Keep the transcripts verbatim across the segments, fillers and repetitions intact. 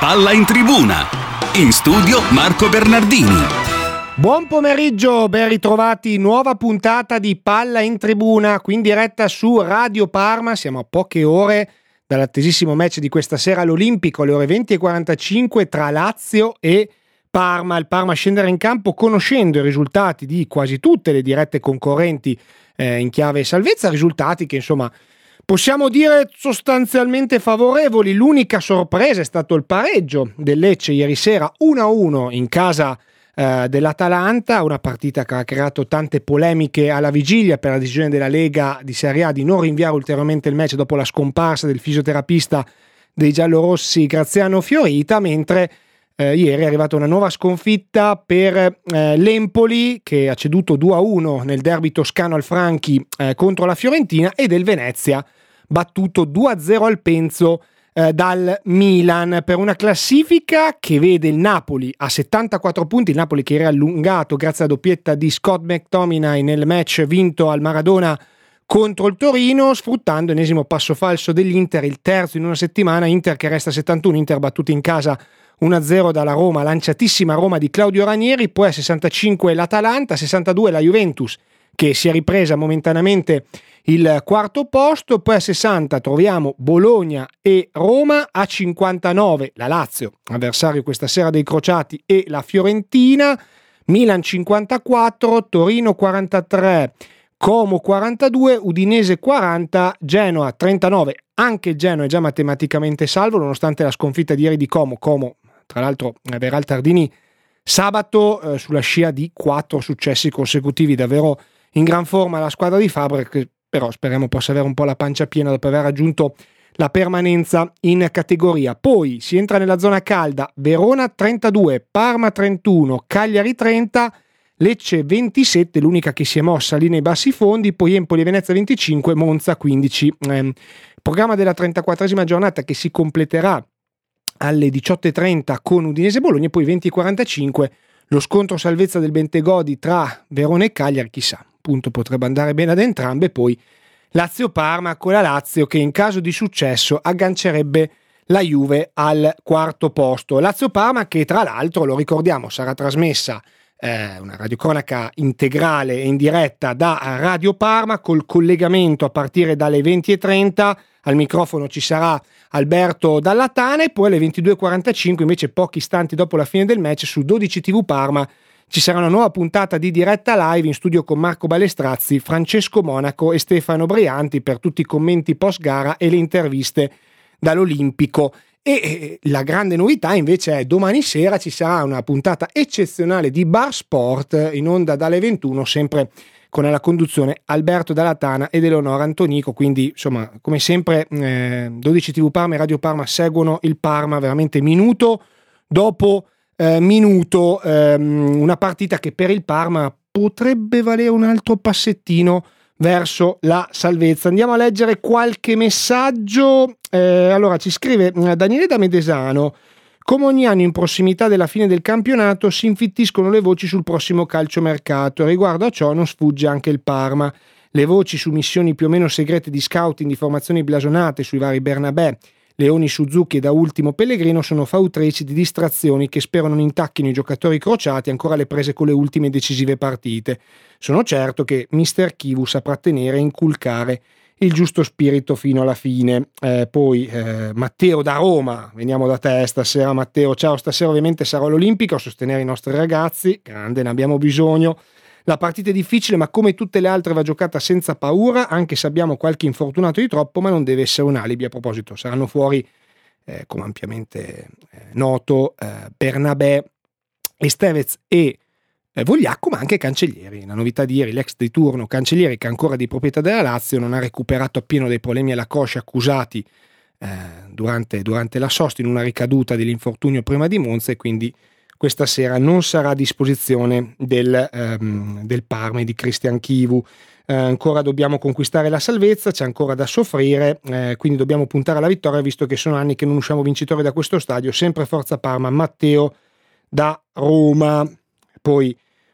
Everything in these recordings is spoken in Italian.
Palla in tribuna. In studio Marco Bernardini. Buon pomeriggio, ben ritrovati, nuova puntata di Palla in tribuna, qui in diretta su Radio Parma. Siamo a poche ore dall'attesissimo match di questa sera all'Olimpico, alle ore venti e quarantacinque tra Lazio e Parma. Il Parma scendere in campo conoscendo i risultati di quasi tutte le dirette concorrenti eh, in chiave salvezza, risultati che insomma possiamo dire sostanzialmente favorevoli. L'unica sorpresa è stato il pareggio del Lecce ieri sera uno a uno in casa eh, dell'Atalanta, una partita che ha creato tante polemiche alla vigilia per la decisione della Lega di Serie A di non rinviare ulteriormente il match dopo la scomparsa del fisioterapista dei giallorossi Graziano Fiorita, mentre eh, ieri è arrivata una nuova sconfitta per eh, l'Empoli, che ha ceduto due a uno nel derby toscano al Franchi eh, contro la Fiorentina, e del Venezia battuto due a zero al Penzo eh, dal Milan, per una classifica che vede il Napoli a settantaquattro punti, il Napoli che era allungato grazie alla doppietta di Scott McTominay nel match vinto al Maradona contro il Torino, sfruttando l'ennesimo passo falso dell'Inter, il terzo in una settimana. Inter che resta a settantuno, Inter battuta in casa uno a zero dalla Roma, lanciatissima Roma di Claudio Ranieri. Poi a sessantacinque l'Atalanta, a sessantadue la Juventus che si è ripresa momentaneamente il quarto posto. Poi a sessanta troviamo Bologna e Roma, a cinquantanove la Lazio, avversario questa sera dei crociati, e la Fiorentina. Milan cinquantaquattro, Torino quarantatré, Como quarantadue, Udinese quaranta, Genoa trentanove. Anche il Genoa è già matematicamente salvo nonostante la sconfitta di ieri di Como. Como tra l'altro verrà al Tardini sabato eh, sulla scia di quattro successi consecutivi, davvero in gran forma la squadra di Fabre, che però speriamo possa avere un po' la pancia piena dopo aver raggiunto la permanenza in categoria. Poi si entra nella zona calda: Verona trentadue, Parma trentuno, Cagliari trenta, Lecce ventisette, l'unica che si è mossa lì nei bassi fondi, poi Empoli e Venezia venticinque, Monza quindici. Eh, programma della trentaquattresima giornata che si completerà alle diciotto e trenta con Udinese Bologna, e poi venti e quarantacinque lo scontro salvezza del Bentegodi tra Verona e Cagliari. Chissà, appunto, potrebbe andare bene ad entrambe. Poi Lazio-Parma, con la Lazio che in caso di successo aggancerebbe la Juve al quarto posto. Lazio-Parma che tra l'altro, lo ricordiamo, sarà trasmessa eh, una radiocronaca integrale e in diretta da Radio Parma, col collegamento a partire dalle venti e trenta. Al microfono ci sarà Alberto Dallatana, e poi alle ventidue e quarantacinque, invece pochi istanti dopo la fine del match, su dodici tivù Parma ci sarà una nuova puntata di diretta live in studio con Marco Balestrazzi, Francesco Monaco e Stefano Brianti per tutti i commenti post gara e le interviste dall'Olimpico. E la grande novità invece è domani sera ci sarà una puntata eccezionale di Bar Sport in onda dalle ventuno, sempre con alla conduzione Alberto Dallatana ed Eleonora Antonico. Quindi insomma, come sempre, eh, dodici tivù Parma e Radio Parma seguono il Parma veramente minuto dopo eh, minuto, ehm, una partita che per il Parma potrebbe valere un altro passettino verso la salvezza. Andiamo a leggere qualche messaggio. Eh, allora ci scrive Daniele da Medesano: come ogni anno in prossimità della fine del campionato si infittiscono le voci sul prossimo calciomercato, e riguardo a ciò non sfugge anche il Parma. Le voci su missioni più o meno segrete di scouting, di formazioni blasonate sui vari Bernabé, Leoni, Suzuki e da ultimo Pellegrino sono fautrici di distrazioni che spero non intacchino i giocatori crociati ancora alle prese con le ultime decisive partite. Sono certo che mister Chivu saprà tenere e inculcare il giusto spirito fino alla fine. Eh, poi eh, Matteo da Roma, veniamo da te stasera Matteo, ciao, stasera ovviamente sarò all'Olimpico a sostenere i nostri ragazzi, grande, ne abbiamo bisogno. La partita è difficile, ma come tutte le altre va giocata senza paura, anche se abbiamo qualche infortunato di troppo, ma non deve essere un alibi. A proposito, saranno fuori, eh, come ampiamente eh, noto, eh, Bernabé, Estevez e eh, Vogliacco, ma anche Cancellieri. La novità di ieri, l'ex di turno Cancellieri, che ancora di proprietà della Lazio, non ha recuperato appieno dei problemi alla coscia accusati eh, durante, durante la sosta in una ricaduta dell'infortunio prima di Monza, e quindi questa sera non sarà a disposizione del, um, del Parma e di Christian Chivu. Eh, ancora dobbiamo conquistare la salvezza, c'è ancora da soffrire, eh, quindi dobbiamo puntare alla vittoria, visto che sono anni che non usciamo vincitori da questo stadio. Sempre forza Parma. Matteo da Roma. Poi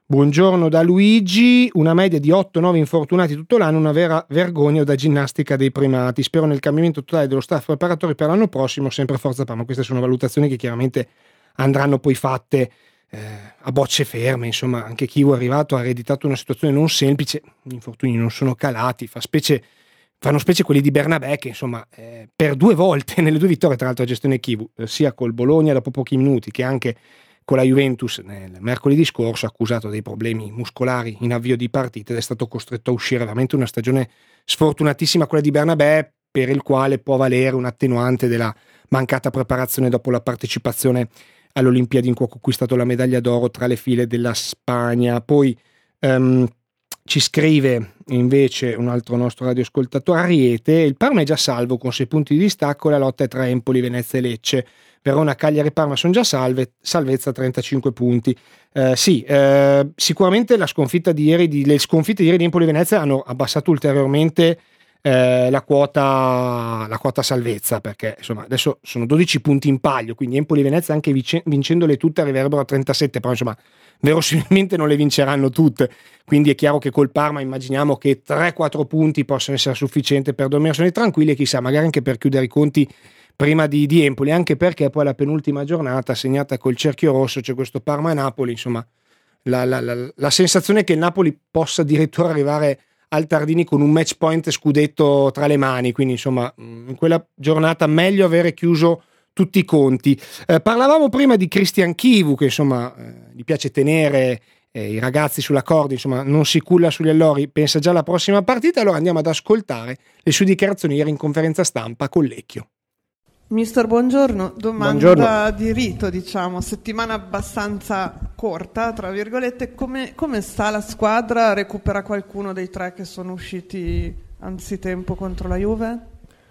Buongiorno da Luigi, una media di otto nove infortunati tutto l'anno, una vera vergogna da ginnastica dei primati. Spero nel cambiamento totale dello staff preparatorio per l'anno prossimo, sempre Forza Parma. Queste sono valutazioni che chiaramente andranno poi fatte eh, a bocce ferme. Insomma, anche Chivu è arrivato, ha ereditato una situazione non semplice, gli infortuni non sono calati, fa specie, fanno specie quelli di Bernabé che insomma eh, per due volte nelle due vittorie, tra l'altro la gestione Chivu, eh, sia col Bologna dopo pochi minuti che anche con la Juventus nel mercoledì scorso, accusato dei problemi muscolari in avvio di partita ed è stato costretto a uscire. Veramente una stagione sfortunatissima quella di Bernabé, per il quale può valere un attenuante della mancata preparazione dopo la partecipazione alle Olimpiadi in cui ha conquistato la medaglia d'oro tra le file della Spagna. Poi um, ci scrive invece un altro nostro radioascoltatore, Ariete: il Parma è già salvo con sei punti di distacco, la lotta è tra Empoli, Venezia e Lecce. Verona, Cagliari e Parma sono già salve, salvezza trentacinque punti. Eh, sì, eh, sicuramente la sconfitta di ieri, di, le sconfitte di ieri di Empoli e Venezia hanno abbassato ulteriormente eh, la quota la quota salvezza, perché insomma adesso sono dodici punti in palio, quindi Empoli e Venezia anche vic- vincendole tutte arriverebbero a trentasette, però insomma verosimilmente non le vinceranno tutte, quindi è chiaro che col Parma immaginiamo che tre quattro punti possono essere sufficienti per dormirsene tranquilli e chissà magari anche per chiudere i conti prima di, di Empoli, anche perché poi la penultima giornata segnata col cerchio rosso c'è questo Parma-Napoli, insomma la, la, la, la sensazione è che il Napoli possa addirittura arrivare al Tardini con un match point scudetto tra le mani, quindi insomma in quella giornata meglio avere chiuso tutti i conti. Eh, parlavamo prima di Christian Chivu che insomma eh, gli piace tenere eh, i ragazzi sulla corda, insomma non si culla sugli allori, pensa già alla prossima partita. Allora andiamo ad ascoltare le sue dichiarazioni ieri in conferenza stampa con Lecchio. Mister, buongiorno. Domanda buongiorno. Di rito, diciamo, settimana abbastanza corta, tra virgolette. Come, come sta la squadra? Recupera qualcuno dei tre che sono usciti anzitempo contro la Juve?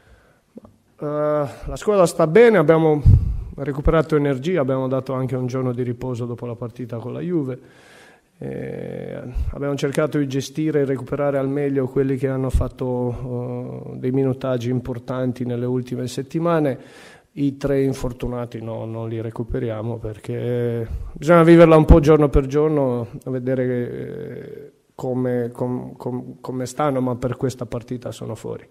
Uh, la squadra sta bene, abbiamo recuperato energia, abbiamo dato anche un giorno di riposo dopo la partita con la Juve. Eh, abbiamo cercato di gestire e recuperare al meglio quelli che hanno fatto uh, dei minutaggi importanti nelle ultime settimane. I tre infortunati no, non li recuperiamo perché bisogna viverla un po' giorno per giorno, a vedere eh, come, com, com, come stanno, ma per questa partita sono fuori.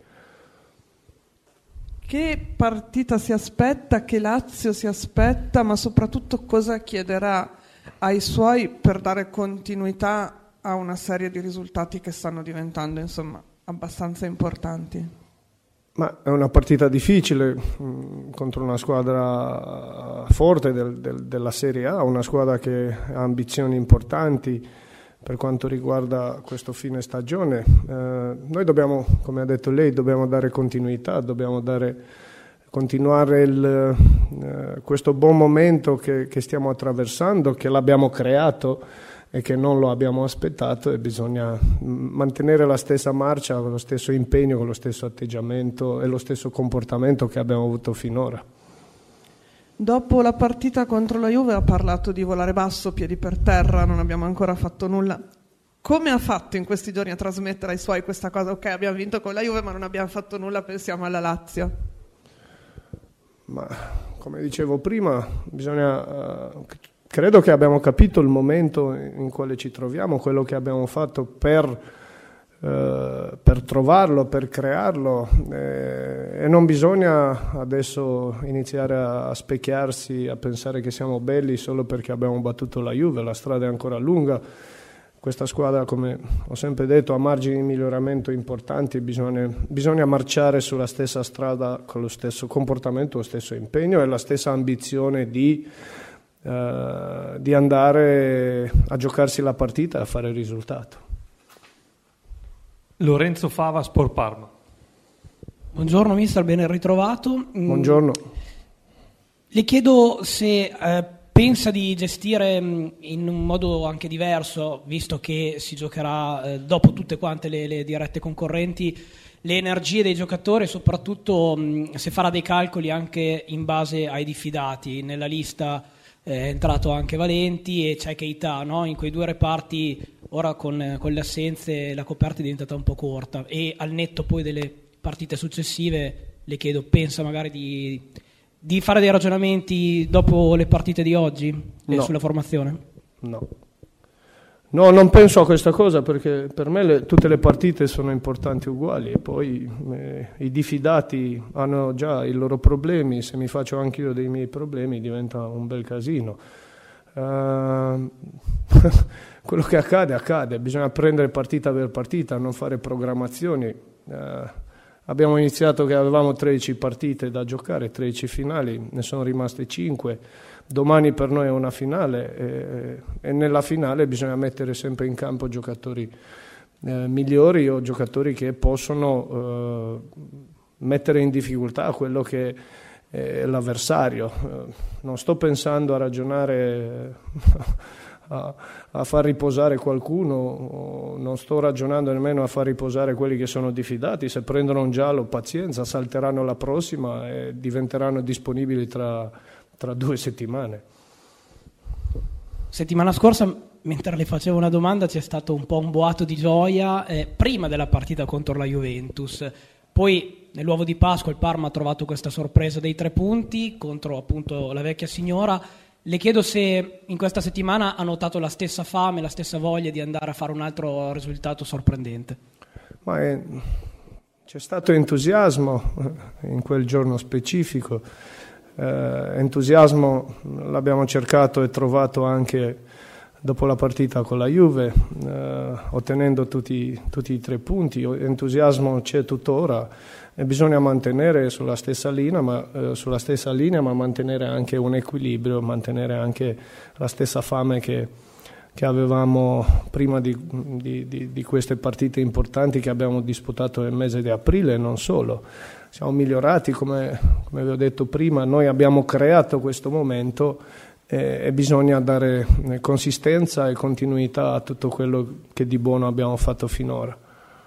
Che partita si aspetta, che Lazio si aspetta, ma soprattutto cosa chiederà ai suoi per dare continuità a una serie di risultati che stanno diventando insomma abbastanza importanti? Ma è una partita difficile mh, contro una squadra forte del, del, della Serie A, una squadra che ha ambizioni importanti per quanto riguarda questo fine stagione. Eh, noi dobbiamo, come ha detto lei, dobbiamo dare continuità, dobbiamo dare continuare il, eh, questo buon momento che, che stiamo attraversando, che l'abbiamo creato e che non lo abbiamo aspettato, e bisogna mantenere la stessa marcia, con lo stesso impegno, con lo stesso atteggiamento e lo stesso comportamento che abbiamo avuto finora. Dopo la partita contro la Juve ha parlato di volare basso, piedi per terra, non abbiamo ancora fatto nulla. Come ha fatto in questi giorni a trasmettere ai suoi questa cosa? Ok, abbiamo vinto con la Juve ma non abbiamo fatto nulla, pensiamo alla Lazio. Ma come dicevo prima, bisogna, uh, credo che abbiamo capito il momento in quale ci troviamo, quello che abbiamo fatto per, uh, per trovarlo, per crearlo, eh, e non bisogna adesso iniziare a, a specchiarsi, a pensare che siamo belli solo perché abbiamo battuto la Juve. La strada è ancora lunga. Questa squadra, come ho sempre detto, ha margini di miglioramento importanti, bisogna, bisogna marciare sulla stessa strada con lo stesso comportamento, lo stesso impegno e la stessa ambizione di, eh, di andare a giocarsi la partita e a fare il risultato. Lorenzo Fava, Sport Parma. Buongiorno mister, ben ritrovato. Buongiorno. Le chiedo se eh, pensa di gestire in un modo anche diverso, visto che si giocherà eh, dopo tutte quante le, le dirette concorrenti, le energie dei giocatori e soprattutto mh, se farà dei calcoli anche in base ai diffidati. Nella lista eh, è entrato anche Valenti e c'è Keita, no? In quei due reparti ora con, con le assenze la coperta è diventata un po' corta, e al netto poi delle partite successive le chiedo, pensa magari di... di fare dei ragionamenti dopo le partite di oggi no. sulla formazione? No. No, non penso a questa cosa perché per me le, tutte le partite sono importanti uguali e poi eh, i diffidati hanno già i loro problemi, se mi faccio anche io dei miei problemi diventa un bel casino. Uh, quello che accade accade, bisogna prendere partita per partita, non fare programmazioni. Uh, abbiamo iniziato che avevamo tredici partite da giocare, tredici finali, ne sono rimaste cinque. Domani per noi è una finale e, e nella finale bisogna mettere sempre in campo giocatori eh, migliori o giocatori che possono eh, mettere in difficoltà quello che è l'avversario. Eh, non sto pensando a ragionare a, a far riposare qualcuno, non sto ragionando nemmeno a far riposare quelli che sono diffidati. Se prendono un giallo, pazienza, salteranno la prossima e diventeranno disponibili tra tra due settimane. Settimana scorsa, mentre le facevo una domanda, c'è stato un po' un boato di gioia eh, prima della partita contro la Juventus. Poi nell'uovo di Pasqua il Parma ha trovato questa sorpresa dei tre punti contro appunto la vecchia signora. Le chiedo se in questa settimana ha notato la stessa fame, la stessa voglia di andare a fare un altro risultato sorprendente. Ma è, c'è stato entusiasmo in quel giorno specifico. Eh, entusiasmo l'abbiamo cercato e trovato anche dopo la partita con la Juve, eh, ottenendo tutti, tutti i tre punti. Entusiasmo c'è tuttora e bisogna mantenere sulla stessa linea, ma, eh, sulla stessa linea, ma mantenere anche un equilibrio, mantenere anche la stessa fame che, che avevamo prima di, di, di, di queste partite importanti che abbiamo disputato nel mese di aprile e non solo. Siamo migliorati, come, come vi ho detto prima, noi abbiamo creato questo momento e, e bisogna dare consistenza e continuità a tutto quello che di buono abbiamo fatto finora.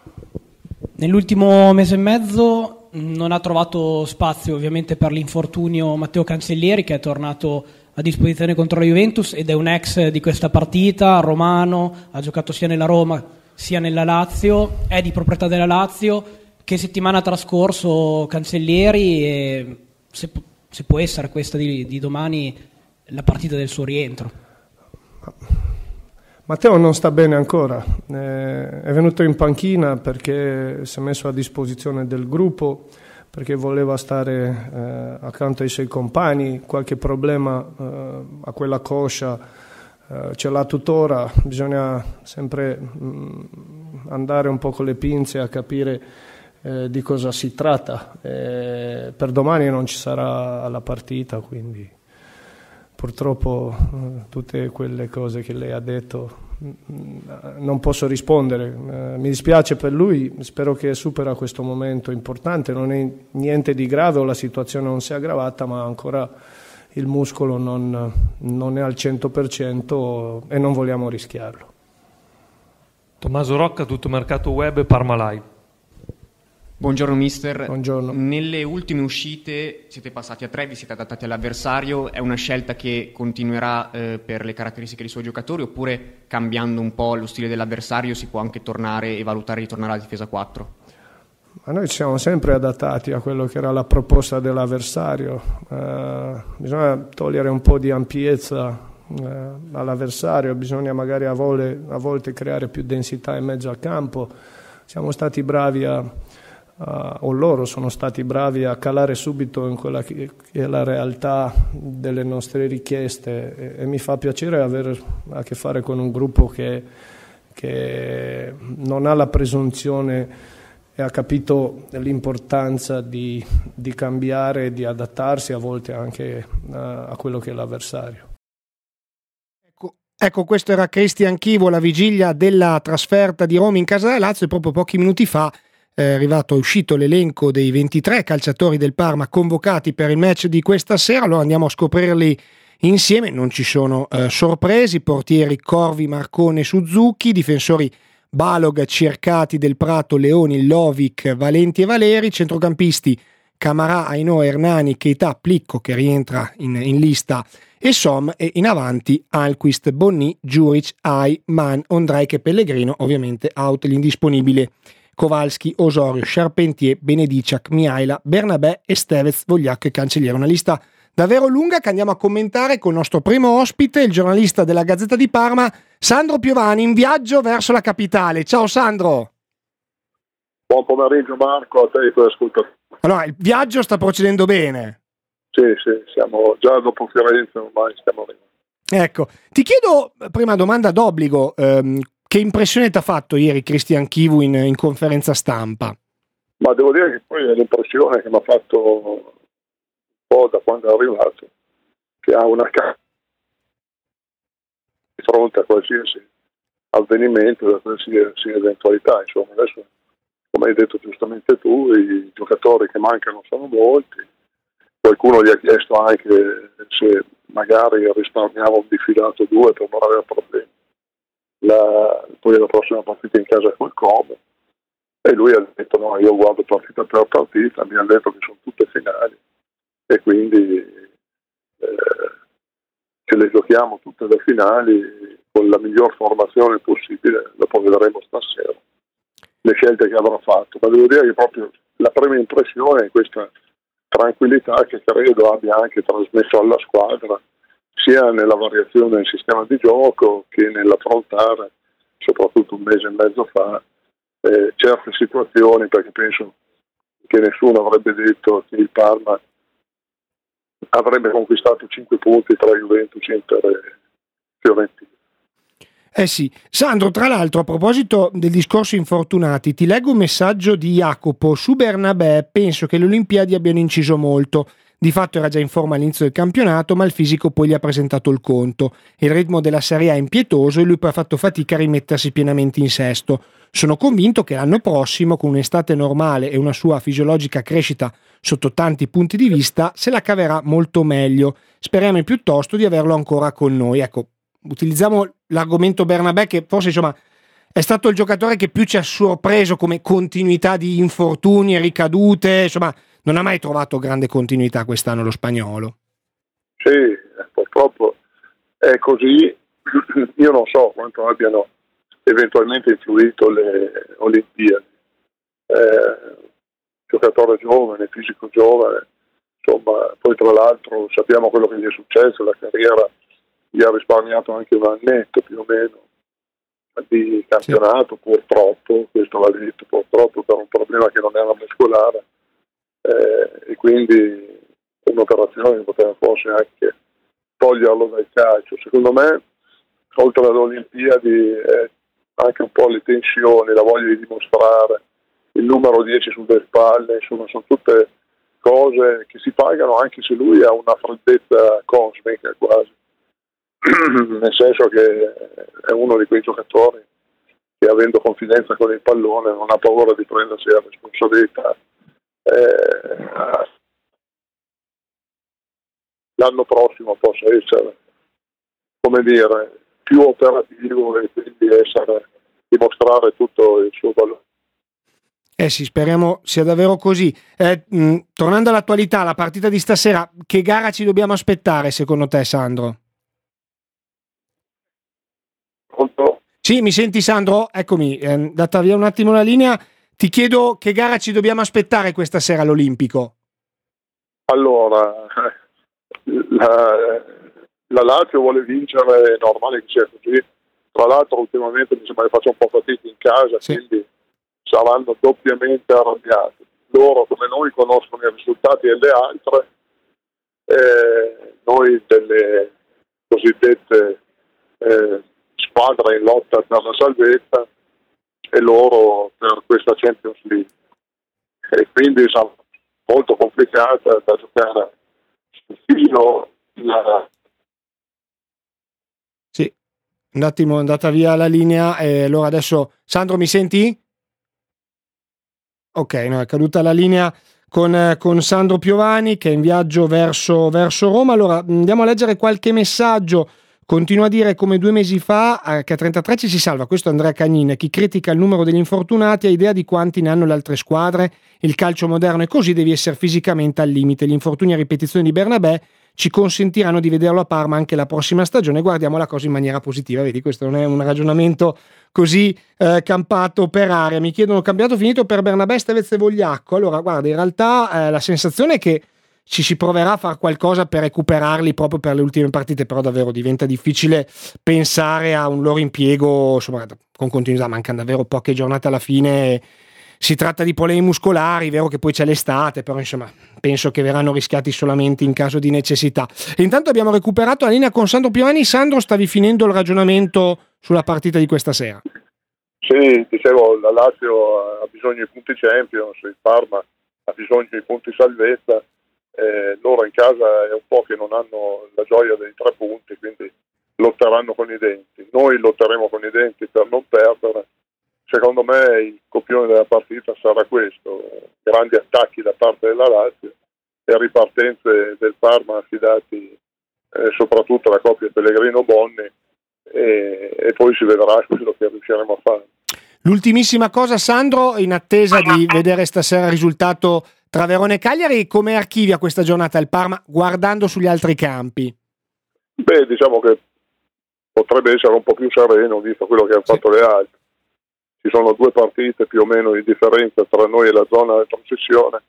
Nell'ultimo mese e mezzo non ha trovato spazio ovviamente per l'infortunio Matteo Cancellieri, che è tornato a disposizione contro la Juventus ed è un ex di questa partita, romano, ha giocato sia nella Roma sia nella Lazio, è di proprietà della Lazio. Che settimana ha trascorso Cancellieri e se, se può essere questa di, di domani la partita del suo rientro? Matteo non sta bene ancora, eh, è venuto in panchina perché si è messo a disposizione del gruppo, perché voleva stare eh, accanto ai suoi compagni, qualche problema eh, a quella coscia eh, ce l'ha tuttora, bisogna sempre mh, andare un po' con le pinze a capire Eh, di cosa si tratta. Eh, per domani non ci sarà la partita, quindi purtroppo eh, tutte quelle cose che lei ha detto mh, non posso rispondere. Eh, mi dispiace per lui, spero che supera questo momento importante, non è niente di grave o la situazione non si è aggravata, ma ancora il muscolo non, non è al cento per cento e non vogliamo rischiarlo. Tommaso Rocca, Tutto Mercato Web, Parma Live. Buongiorno mister. Buongiorno. Nelle ultime uscite siete passati a tre, vi siete adattati all'avversario, è una scelta che continuerà eh, per le caratteristiche dei suoi giocatori oppure cambiando un po' lo stile dell'avversario si può anche tornare e valutare di tornare alla difesa quattro? Ma noi ci siamo sempre adattati a quello che era la proposta dell'avversario, eh, bisogna togliere un po' di ampiezza eh, all'avversario, bisogna magari a, vole, a volte creare più densità in mezzo al campo, siamo stati bravi a Uh, o loro sono stati bravi a calare subito in quella che è la realtà delle nostre richieste e, e mi fa piacere avere a che fare con un gruppo che, che non ha la presunzione e ha capito l'importanza di, di cambiare e di adattarsi a volte anche a, a quello che è l'avversario. Ecco, ecco, questo era Cristian Chivo, la vigilia della trasferta di Roma in casa della Lazio, e proprio pochi minuti fa è arrivato, è uscito l'elenco dei ventitré calciatori del Parma convocati per il match di questa sera. Allora andiamo a scoprirli insieme. Non ci sono eh, sorpresi: portieri Corvi, Marcone, Suzuki, difensori Balog, Cercati, Del Prato, Leoni, Lovic, Valenti e Valeri, centrocampisti Camarà, Ainhoa, Hernani, Keita, Plicco che rientra in, in lista e Som, e in avanti Alquist, Bonni, Juric, Ai, Man, Ondrejk e Pellegrino, ovviamente out l'indisponibile Kowalski, Osorio, Charpentier, Benediciak, Mihaila, Bernabé, Estevez, Vogliacco e Cancelliere. Una lista davvero lunga che andiamo a commentare con il nostro primo ospite, il giornalista della Gazzetta di Parma, Sandro Piovani, in viaggio verso la capitale. Ciao Sandro. Buon pomeriggio Marco, a te e tuoi ascoltatori. Allora, il viaggio sta procedendo bene? Sì, sì, siamo già dopo Firenze, ormai stiamo arrivando. Ecco, ti chiedo, prima domanda d'obbligo, ehm, che impressione ti ha fatto ieri Cristian Chivu in, in conferenza stampa? Ma devo dire che poi è l'impressione che mi ha fatto un po' da quando è arrivato, che ha una cara di fronte a qualsiasi avvenimento, a qualsiasi eventualità. Insomma, adesso, come hai detto giustamente tu, i giocatori che mancano sono molti. Qualcuno gli ha chiesto anche se magari risparmiava un diffidato due per non avere problemi. La, poi la prossima partita in casa col Como. E lui ha detto no, io guardo partita per partita, mi hanno detto che sono tutte finali e quindi eh, ce le giochiamo tutte le finali con la miglior formazione possibile, dopo vedremo stasera le scelte che avrà fatto, ma devo dire che proprio la prima impressione è questa tranquillità che credo abbia anche trasmesso alla squadra, sia nella variazione del sistema di gioco che nell'affrontare, soprattutto un mese e mezzo fa, Eh, certe situazioni, perché penso che nessuno avrebbe detto che il Parma avrebbe conquistato cinque punti tra Juventus, Inter e Fiorentina. Eh sì, Sandro, tra l'altro a proposito del discorso infortunati, ti leggo un messaggio di Jacopo su Bernabé. Penso che le Olimpiadi abbiano inciso molto. Di fatto era già in forma all'inizio del campionato, ma il fisico poi gli ha presentato il conto. Il ritmo della Serie A è impietoso e lui poi ha fatto fatica a rimettersi pienamente in sesto. Sono convinto che l'anno prossimo, con un'estate normale e una sua fisiologica crescita sotto tanti punti di vista, se la caverà molto meglio. Speriamo piuttosto di averlo ancora con noi. Ecco, utilizziamo l'argomento Bernabé, che forse insomma è stato il giocatore che più ci ha sorpreso come continuità di infortuni e ricadute, insomma non ha mai trovato grande continuità quest'anno lo spagnolo. Sì, purtroppo è così. Io non so quanto abbiano eventualmente influito le Olimpiadi. Eh, giocatore giovane, fisico giovane, insomma, poi tra l'altro sappiamo quello che gli è successo, la carriera gli ha risparmiato anche un annetto più o meno di campionato, sì. Purtroppo, questo va detto, purtroppo per un problema che non era muscolare, eh, e quindi un'operazione che poteva forse anche toglierlo dal calcio. Secondo me, oltre alle Olimpiadi, eh, anche un po' le tensioni, la voglia di dimostrare, il numero dieci sulle spalle, insomma sono tutte cose che si pagano anche se lui ha una freddezza cosmica quasi, nel senso che è uno di quei giocatori che, avendo confidenza con il pallone, non ha paura di prendersi la responsabilità. Eh, l'anno prossimo possa essere, come dire, più operativo e quindi essere, dimostrare tutto il suo valore. Eh sì, speriamo sia davvero così. Eh, mh, tornando all'attualità, la partita di stasera, che gara ci dobbiamo aspettare secondo te, Sandro? Pronto? Sì, mi senti Sandro? Eccomi, è andata via un attimo la linea. Ti chiedo che gara ci dobbiamo aspettare questa sera all'Olimpico. Allora, la, la Lazio vuole vincere, è normale che sia così. Tra l'altro ultimamente mi sembra che faccia un po' fatica in casa, sì. Quindi saranno doppiamente arrabbiati. Loro, come noi, conoscono i risultati delle altre, eh, noi delle cosiddette eh, squadre in lotta per la salvezza e loro per questa Champions League. E quindi sarà molto complicata da giocare fino a... Sì, un attimo è andata via la linea e allora adesso... Sandro, mi senti? Ok, no, è caduta la linea con, con Sandro Piovani che è in viaggio verso, verso Roma. Allora andiamo a leggere qualche messaggio. Continua a dire come due mesi fa eh, che a trentatré ci si salva. Questo è Andrea Cagnin. Chi critica il numero degli infortunati ha idea di quanti ne hanno le altre squadre. Il calcio moderno è così, devi essere fisicamente al limite. Gli infortuni a ripetizione di Bernabé ci consentiranno di vederlo a Parma anche la prossima stagione. Guardiamo la cosa in maniera positiva. Vedi, questo non è un ragionamento così eh, campato per aria. Mi chiedono: campionato finito per Bernabé, Tevez e Vogliacco? Allora guarda, in realtà eh, la sensazione è che ci si proverà a fare qualcosa per recuperarli proprio per le ultime partite, però davvero diventa difficile pensare a un loro impiego, insomma, con continuità, mancano davvero poche giornate alla fine. Si tratta di problemi muscolari, vero che poi c'è l'estate, però insomma penso che verranno rischiati solamente in caso di necessità. E intanto abbiamo recuperato la linea con Sandro Piovani. Sandro, stavi finendo il ragionamento sulla partita di questa sera. Sì, dicevo, la Lazio ha bisogno di punti Champions, il Parma ha bisogno di punti salvezza, eh, loro in casa è un po' che non hanno la gioia dei tre punti, quindi lotteranno con i denti. Noi lotteremo con i denti per non perdere. Secondo me il copione della partita sarà questo: grandi attacchi da parte della Lazio e ripartenze del Parma affidati eh, soprattutto alla coppia Pellegrino-Bonni, e, e poi si vedrà quello che riusciremo a fare. L'ultimissima cosa, Sandro, in attesa di vedere stasera il risultato tra Verona e Cagliari, come archivia questa giornata il Parma guardando sugli altri campi? Beh, diciamo che potrebbe essere un po' più sereno visto quello che hanno sì. fatto le altre. Ci sono due partite più o meno di differenza tra noi e la zona della transizione,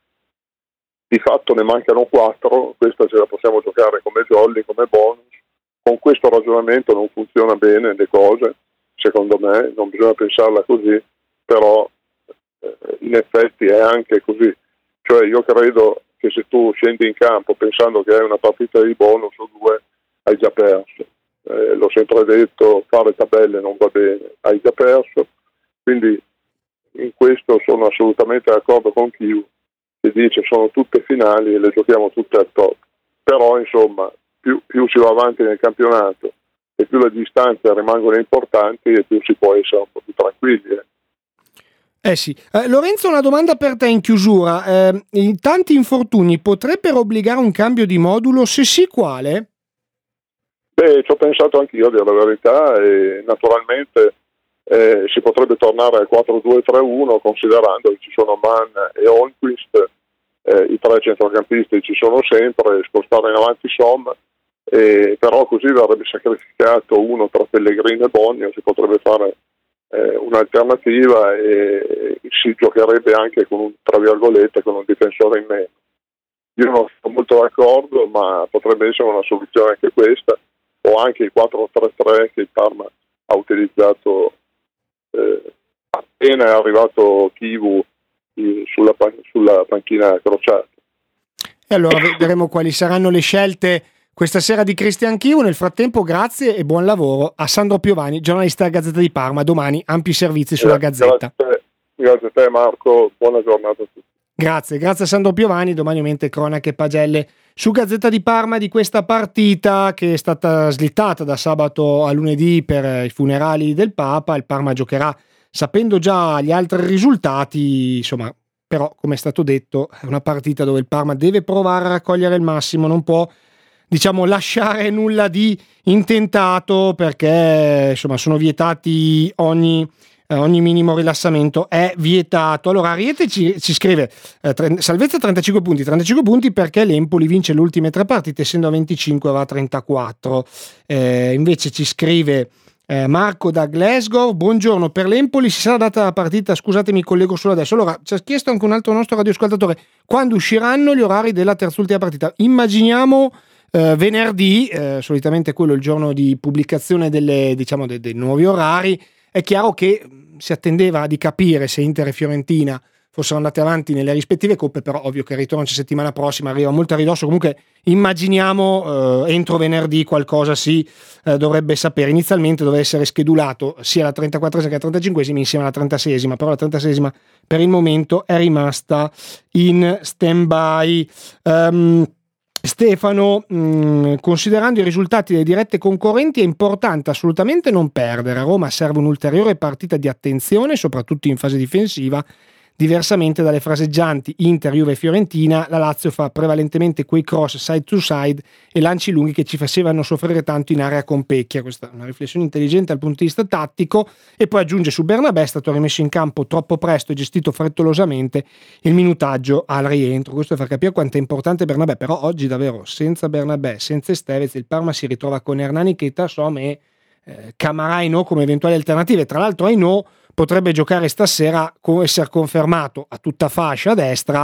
di fatto ne mancano quattro, questa ce la possiamo giocare come jolly, come bonus. Con questo ragionamento non funziona bene le cose, secondo me, non bisogna pensarla così, però eh, in effetti è anche così. Cioè io credo che se tu scendi in campo pensando che hai una partita di bonus o due, hai già perso. Eh, l'ho sempre detto, fare tabelle non va bene, hai già perso. Quindi in questo sono assolutamente d'accordo con Chiu, che dice sono tutte finali e le giochiamo tutte al top. Però insomma più, più si va avanti nel campionato e più le distanze rimangono importanti e più si può essere un po' più tranquilli. Eh, eh sì. Eh, Lorenzo, una domanda per te in chiusura. Eh, in tanti infortuni potrebbero obbligare a un cambio di modulo? Se sì, quale? Beh, ci ho pensato anch'io, a dire la verità, e naturalmente Eh, si potrebbe tornare al quattro due tre uno considerando che ci sono Mann e Holmquist, eh, i tre centrocampisti ci sono sempre, spostare in avanti Somma, eh, però così verrebbe sacrificato uno tra Pellegrino e Bonnio, si potrebbe fare eh, un'alternativa e si giocherebbe anche con un, tra virgolette, con un difensore in meno. Io non sono molto d'accordo, ma potrebbe essere una soluzione anche questa, o anche il quattro tre tre che il Parma ha utilizzato Eh, appena è arrivato Chivu eh, sulla, sulla panchina crociata. E allora vedremo quali saranno le scelte questa sera di Cristian Chivu. Nel frattempo grazie e buon lavoro a Sandro Piovani, giornalista della Gazzetta di Parma. Domani ampi servizi sulla grazie, Gazzetta. Grazie a te, grazie a te Marco, buona giornata a tutti. Grazie, grazie a Sandro Piovani. Domani ovviamente cronache e pagelle su Gazzetta di Parma di questa partita che è stata slittata da sabato a lunedì per i funerali del Papa. Il Parma giocherà sapendo già gli altri risultati, insomma, però come è stato detto è una partita dove il Parma deve provare a raccogliere il massimo, non può, diciamo, lasciare nulla di intentato, perché insomma sono vietati ogni ogni minimo rilassamento è vietato. Allora Ariete ci, ci scrive eh, tre, salvezza trentacinque punti trentacinque punti perché l'Empoli vince le ultime tre partite, essendo a venticinque va a trentaquattro. Eh, invece ci scrive eh, Marco da Glasgow: buongiorno, per l'Empoli si sarà data la partita, scusatemi collego solo adesso. Allora ci ha chiesto anche un altro nostro radioascoltatore quando usciranno gli orari della terz'ultima partita. Immaginiamo eh, venerdì, eh, solitamente quello è il giorno di pubblicazione delle, diciamo, dei, dei nuovi orari. È chiaro che si attendeva di capire se Inter e Fiorentina fossero andate avanti nelle rispettive coppe, però ovvio che il ritorno c'è settimana prossima, arriva molto a ridosso. Comunque immaginiamo eh, entro venerdì qualcosa si eh, dovrebbe sapere. Inizialmente doveva essere schedulato sia la trentaquattresima che la trentacinquesima insieme alla trentaseiesima, però la trentaseiesima per il momento è rimasta in stand-by. Um, Stefano, mh, considerando i risultati delle dirette concorrenti è importante assolutamente non perdere. A Roma serve un'ulteriore partita di attenzione, soprattutto in fase difensiva. Diversamente dalle fraseggianti Inter, Juve e Fiorentina, la Lazio fa prevalentemente quei cross side to side e lanci lunghi che ci facevano soffrire tanto in area con Pecchia. Questa è una riflessione intelligente dal punto di vista tattico. E poi aggiunge su Bernabé: è stato rimesso in campo troppo presto e gestito frettolosamente il minutaggio al rientro. Questo fa capire quanto è importante Bernabé, però oggi davvero senza Bernabé, senza Estevez, il Parma si ritrova con Hernani, Keita, Som e eh, Camarà Ainò come eventuali alternative. Tra l'altro Ainò potrebbe giocare stasera, con essere confermato a tutta fascia a destra,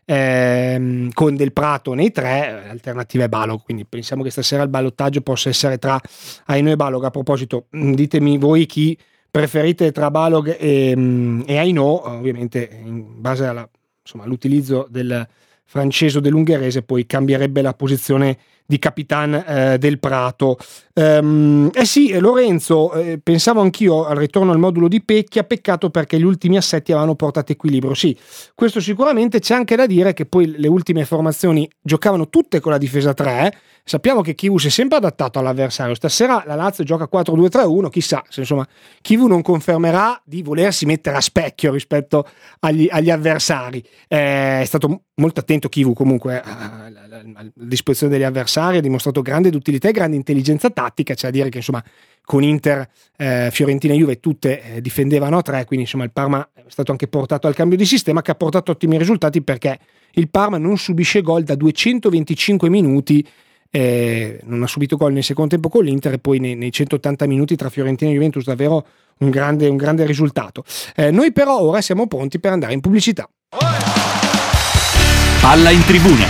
ehm, con Del Prato nei tre, l'alternativa è Balog, quindi pensiamo che stasera il ballottaggio possa essere tra Aino e Balog. A proposito, ditemi voi chi preferite tra Balog e, e Aino, ovviamente in base alla, insomma, all'utilizzo del francese o dell'ungherese poi cambierebbe la posizione di Capitan eh, Del Prato. Um, eh sì, Lorenzo, eh, pensavo anch'io al ritorno al modulo di Pecchia, peccato perché gli ultimi assetti avevano portato equilibrio. Sì, questo sicuramente. C'è anche da dire che poi le ultime formazioni giocavano tutte con la difesa tre. Sappiamo che Chivu si è sempre adattato all'avversario. Stasera la Lazio gioca quattro due tre uno, chissà se insomma Chivu non confermerà di volersi mettere a specchio rispetto agli, agli avversari. Eh, è stato molto attento Chivu comunque a, a, a disposizione degli avversari, ha dimostrato grande utilità e grande intelligenza tattica. C'è da dire che insomma con Inter, eh, Fiorentina e Juve tutte eh, difendevano a tre, quindi insomma il Parma è stato anche portato al cambio di sistema che ha portato ottimi risultati, perché il Parma non subisce gol da duecentoventicinque minuti. Eh, non ha subito gol nel secondo tempo con l'Inter e poi nei, nei centottanta minuti tra Fiorentina e Juventus, davvero un grande, un grande risultato. Eh, noi però ora siamo pronti per andare in pubblicità. Palla in tribuna.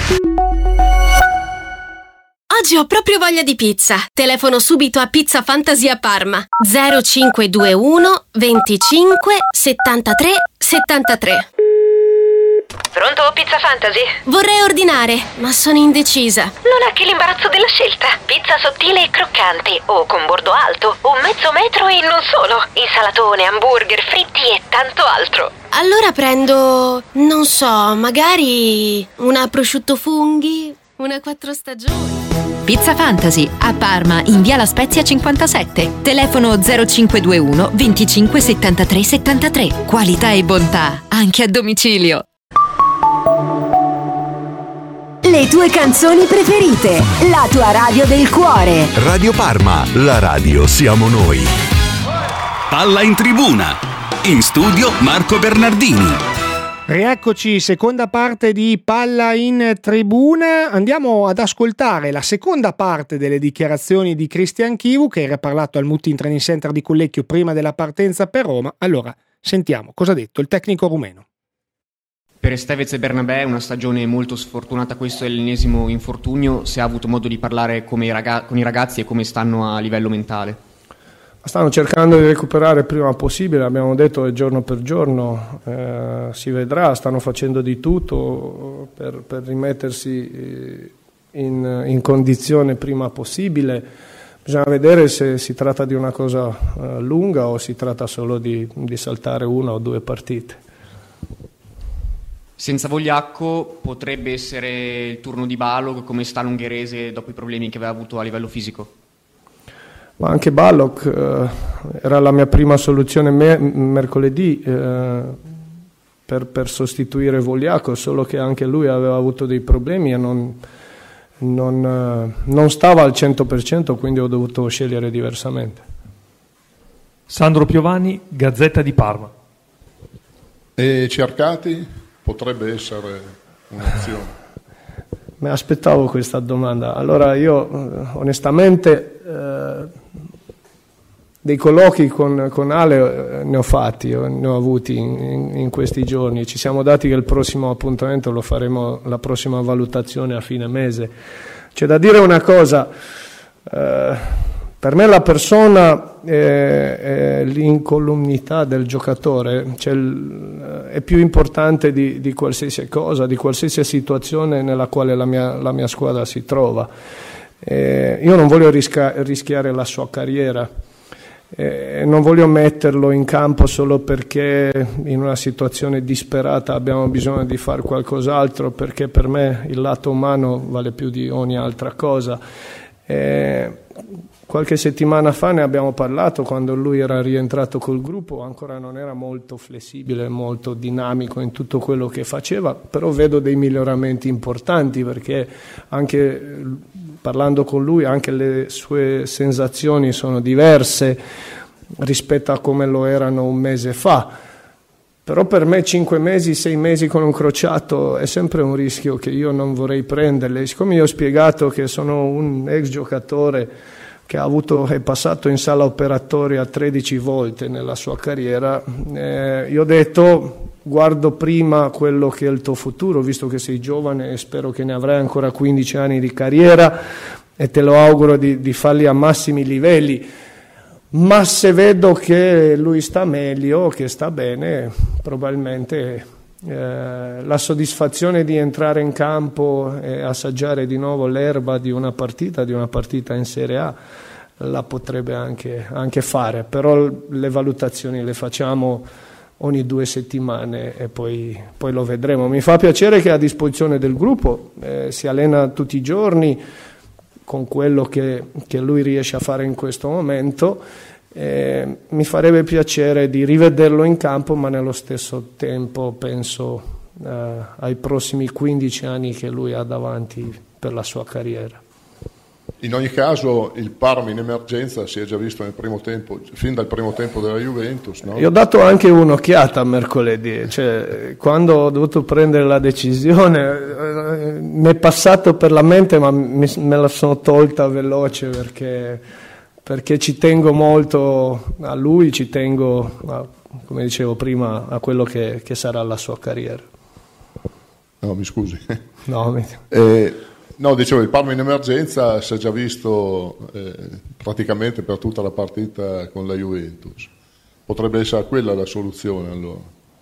Oggi ho proprio voglia di pizza. Telefono subito a Pizza Fantasia Parma. zero cinque due uno venticinque settantatré settantatré. Pronto, Pizza Fantasy? Vorrei ordinare, ma sono indecisa. Non ha che l'imbarazzo della scelta. Pizza sottile e croccante, o con bordo alto, o mezzo metro e non solo. Insalatone, hamburger, fritti e tanto altro. Allora prendo, non so, magari una prosciutto funghi, una quattro stagioni. Pizza Fantasy a Parma in via La Spezia cinquantasette. Telefono zero cinque due uno venticinque settantatré settantatré. Qualità e bontà anche a domicilio. Le tue canzoni preferite, la tua radio del cuore. Radio Parma, la radio siamo noi. Palla in tribuna. In studio Marco Bernardini. Rieccoci, seconda parte di Palla in tribuna. Andiamo ad ascoltare la seconda parte delle dichiarazioni di Cristian Chivu, che era parlato al Mutin Training Center di Collecchio prima della partenza per Roma. Allora, sentiamo cosa ha detto il tecnico rumeno. Per Estevez e Bernabé è una stagione molto sfortunata, questo è l'ennesimo infortunio. Se ha avuto modo di parlare come i raga- con i ragazzi e come stanno a livello mentale? Stanno cercando di recuperare il prima possibile, abbiamo detto giorno per giorno, eh, si vedrà, stanno facendo di tutto per, per rimettersi in, in condizione prima possibile. Bisogna vedere se si tratta di una cosa eh, lunga o si tratta solo di, di saltare una o due partite. Senza Vogliacco potrebbe essere il turno di Balog, come sta l'ungherese dopo i problemi che aveva avuto a livello fisico? Ma anche Balog eh, era la mia prima soluzione me- mercoledì eh, per, per sostituire Vogliacco, solo che anche lui aveva avuto dei problemi e non, non, eh, non stava al cento per cento, quindi ho dovuto scegliere diversamente. Sandro Piovani, Gazzetta di Parma. E Cercati? Potrebbe essere un'opzione. Mi aspettavo questa domanda. Allora io onestamente eh, dei colloqui con, con Ale eh, ne ho fatti, ne ho avuti in, in questi giorni. Ci siamo dati che il prossimo appuntamento lo faremo, la prossima valutazione a fine mese. C'è da dire una cosa, eh, per me la persona è, è l'incolumità del giocatore, cioè il, è più importante di, di qualsiasi cosa, di qualsiasi situazione nella quale la mia, la mia squadra si trova. Eh, io non voglio risca, rischiare la sua carriera, eh, non voglio metterlo in campo solo perché in una situazione disperata abbiamo bisogno di fare qualcos'altro, perché per me il lato umano vale più di ogni altra cosa. Eh, Qualche settimana fa ne abbiamo parlato, quando lui era rientrato col gruppo, ancora non era molto flessibile, molto dinamico in tutto quello che faceva, però vedo dei miglioramenti importanti, perché anche parlando con lui anche le sue sensazioni sono diverse rispetto a come lo erano un mese fa. Però per me cinque mesi, sei mesi con un crociato è sempre un rischio che io non vorrei prenderle. Siccome io ho spiegato che sono un ex giocatore che ha avuto, è passato in sala operatoria tredici volte nella sua carriera, eh, io ho detto guardo prima quello che è il tuo futuro, visto che sei giovane e spero che ne avrai ancora quindici anni di carriera e te lo auguro di, di farli a massimi livelli, ma se vedo che lui sta meglio, che sta bene, probabilmente eh, la soddisfazione di entrare in campo e assaggiare di nuovo l'erba di una partita, di una partita in Serie A, la potrebbe anche, anche fare, però le valutazioni le facciamo ogni due settimane e poi, poi lo vedremo. Mi fa piacere che è a disposizione del gruppo, eh, si allena tutti i giorni con quello che, che lui riesce a fare in questo momento. Eh, mi farebbe piacere di rivederlo in campo, ma nello stesso tempo penso eh, ai prossimi quindici anni che lui ha davanti per la sua carriera. In ogni caso il Parma in emergenza si è già visto nel primo tempo, fin dal primo tempo della Juventus, no? Io ho dato anche un'occhiata mercoledì, cioè, quando ho dovuto prendere la decisione mi è passato per la mente, ma mi, me la sono tolta veloce perché, perché ci tengo molto a lui, ci tengo, a, come dicevo prima, a quello che, che sarà la sua carriera. No, mi scusi. No, mi... eh, No, dicevo, il Parma in emergenza si è già visto eh, praticamente per tutta la partita con la Juventus. Potrebbe essere quella la soluzione allora?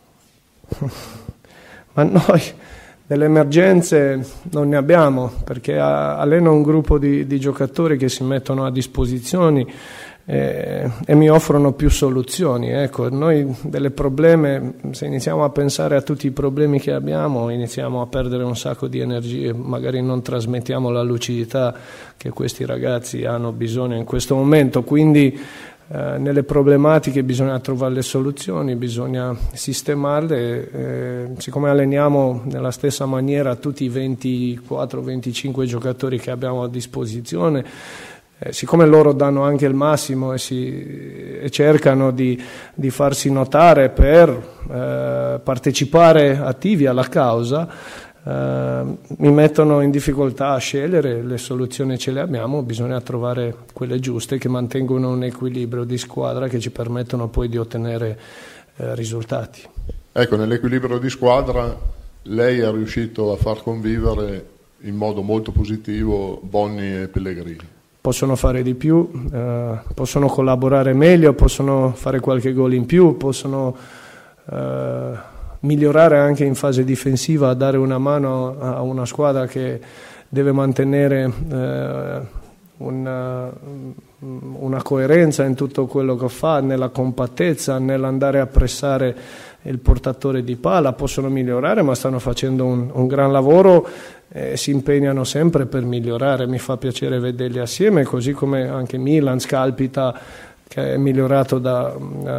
Ma noi delle emergenze non ne abbiamo, perché alleno un gruppo di, di giocatori che si mettono a disposizione eh, e mi offrono più soluzioni. Ecco, noi delle problemi, se iniziamo a pensare a tutti i problemi che abbiamo, iniziamo a perdere un sacco di energie, magari non trasmettiamo la lucidità che questi ragazzi hanno bisogno in questo momento, quindi eh, nelle problematiche bisogna trovare le soluzioni, bisogna sistemarle, eh, siccome alleniamo nella stessa maniera tutti i ventiquattro venticinque giocatori che abbiamo a disposizione, Eh, siccome loro danno anche il massimo e, si, e cercano di, di farsi notare per eh, partecipare attivi alla causa, eh, mi mettono in difficoltà a scegliere, le soluzioni ce le abbiamo, bisogna trovare quelle giuste che mantengono un equilibrio di squadra che ci permettono poi di ottenere eh, risultati. Ecco, nell'equilibrio di squadra lei è riuscito a far convivere in modo molto positivo Bonni e Pellegrini. Possono fare di più, eh, possono collaborare meglio, possono fare qualche gol in più, possono eh, migliorare anche in fase difensiva, a dare una mano a una squadra che deve mantenere eh, una, una coerenza in tutto quello che fa, nella compattezza, nell'andare a pressare il portatore di palla. Possono migliorare, ma stanno facendo un, un gran lavoro. Eh, si impegnano sempre per migliorare, mi fa piacere vederli assieme, così come anche Milan, Scalpita, che è migliorato da,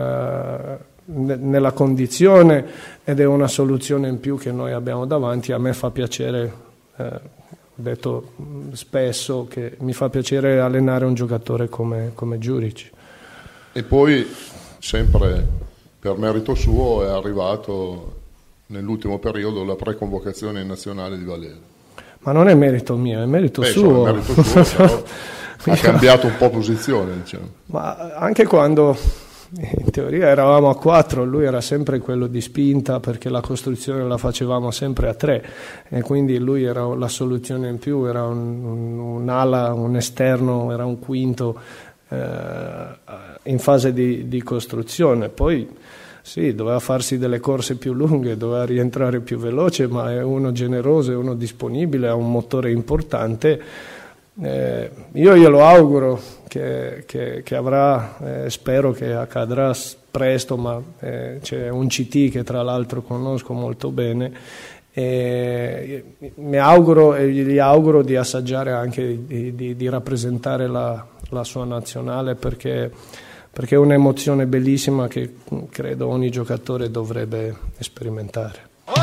uh, nella condizione ed è una soluzione in più che noi abbiamo davanti. A me fa piacere, eh, ho detto spesso che mi fa piacere allenare un giocatore come, come Djuric. E poi sempre per merito suo è arrivato nell'ultimo periodo la preconvocazione nazionale di Valero. Ma non è merito mio, è merito Beh, suo. È merito suo, però ha cambiato un po' posizione, diciamo. Ma anche quando in teoria eravamo a quattro, lui era sempre quello di spinta, perché la costruzione la facevamo sempre a tre e quindi lui era la soluzione in più, era un, un, un'ala, un esterno, era un quinto eh, in fase di, di costruzione. Poi sì, doveva farsi delle corse più lunghe, doveva rientrare più veloce, ma è uno generoso, è uno disponibile, ha un motore importante. Eh, io glielo auguro che, che, che avrà, eh, spero che accadrà presto, ma eh, c'è un C T che tra l'altro conosco molto bene. E mi auguro e gli auguro di assaggiare anche di, di, di rappresentare la, la sua nazionale, perché perché è un'emozione bellissima che credo ogni giocatore dovrebbe sperimentare.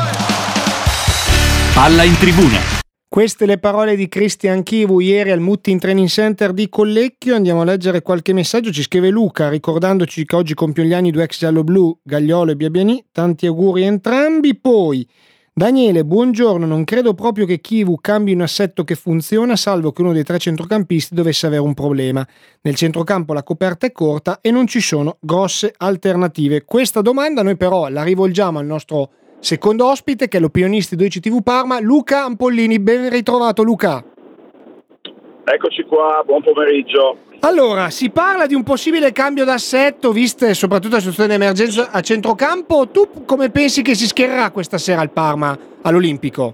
Palla in tribuna. Queste le parole di Christian Chivu ieri al Mutti in Training Center di Collecchio. Andiamo a leggere qualche messaggio. Ci scrive Luca, ricordandoci che oggi compiono gli anni due ex giallo-blu, Gagliolo e Biabiani. Tanti auguri a entrambi. Poi Daniele, buongiorno, non credo proprio che Chivu cambi un assetto che funziona, salvo che uno dei tre centrocampisti dovesse avere un problema. Nel centrocampo la coperta è corta e non ci sono grosse alternative. Questa domanda noi però la rivolgiamo al nostro secondo ospite, che è l'opinionista di dodici tivù Parma, Luca Ampollini. Ben ritrovato, Luca. Eccoci qua, buon pomeriggio. Allora, si parla di un possibile cambio d'assetto, viste soprattutto la situazione di emergenza a centrocampo. Tu come pensi che si schiererà questa sera il Parma all'Olimpico?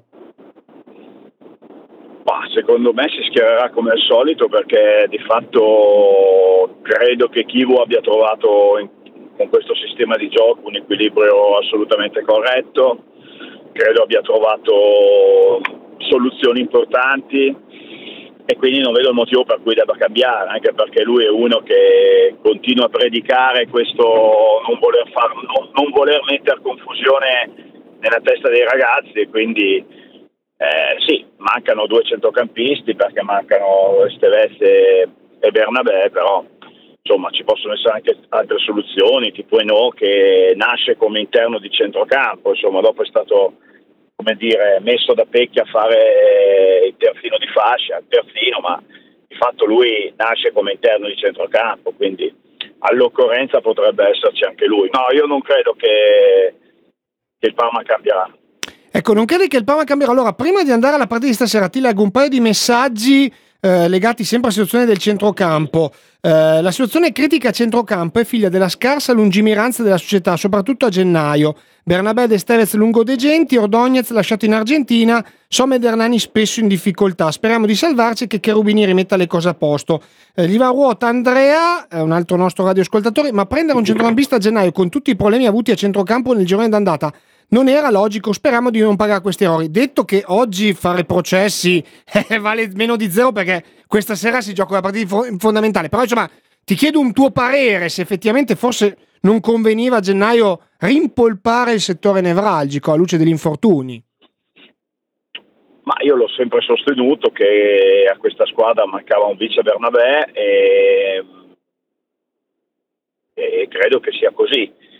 Bah, secondo me si schiererà come al solito, perché di fatto credo che Chivu abbia trovato in, con questo sistema di gioco un equilibrio assolutamente corretto. Credo abbia trovato soluzioni importanti e quindi non vedo il motivo per cui debba cambiare, anche perché lui è uno che continua a predicare questo non voler, far, non, non voler mettere confusione nella testa dei ragazzi, e quindi eh, sì, mancano due centrocampisti perché mancano Esteves e, e Bernabé, però insomma ci possono essere anche altre soluzioni, tipo Eno che nasce come interno di centrocampo, insomma dopo è stato, come dire, messo da Pecchi a fare il terzino di fascia, il terzino, ma di fatto lui nasce come interno di centrocampo, quindi all'occorrenza potrebbe esserci anche lui. No, io non credo che, che il Parma cambierà. Ecco, non credi che il Parma cambierà? Allora, prima di andare alla partita di stasera ti leggo un paio di messaggi eh, legati sempre alla situazione del centrocampo. Eh, la situazione critica a centrocampo è figlia della scarsa lungimiranza della società, soprattutto a gennaio. Bernabé ed Esteves lungodegenti, Ordóñez lasciato in Argentina, Sommer ed Hernani spesso in difficoltà. Speriamo di salvarci e che Cherubini rimetta le cose a posto. Eh, gli va a ruota Andrea, un altro nostro radioascoltatore, ma prendere un centrocampista a gennaio con tutti i problemi avuti a centrocampo nel girone d'andata non era logico, speriamo di non pagare questi errori. Detto che oggi fare processi eh, vale meno di zero perché questa sera si gioca una partita fondamentale, però insomma ti chiedo un tuo parere se effettivamente forse non conveniva a gennaio rimpolpare il settore nevralgico a luce degli infortuni. Ma io l'ho sempre sostenuto che a questa squadra mancava un vice Bernabé e, e credo che sia così.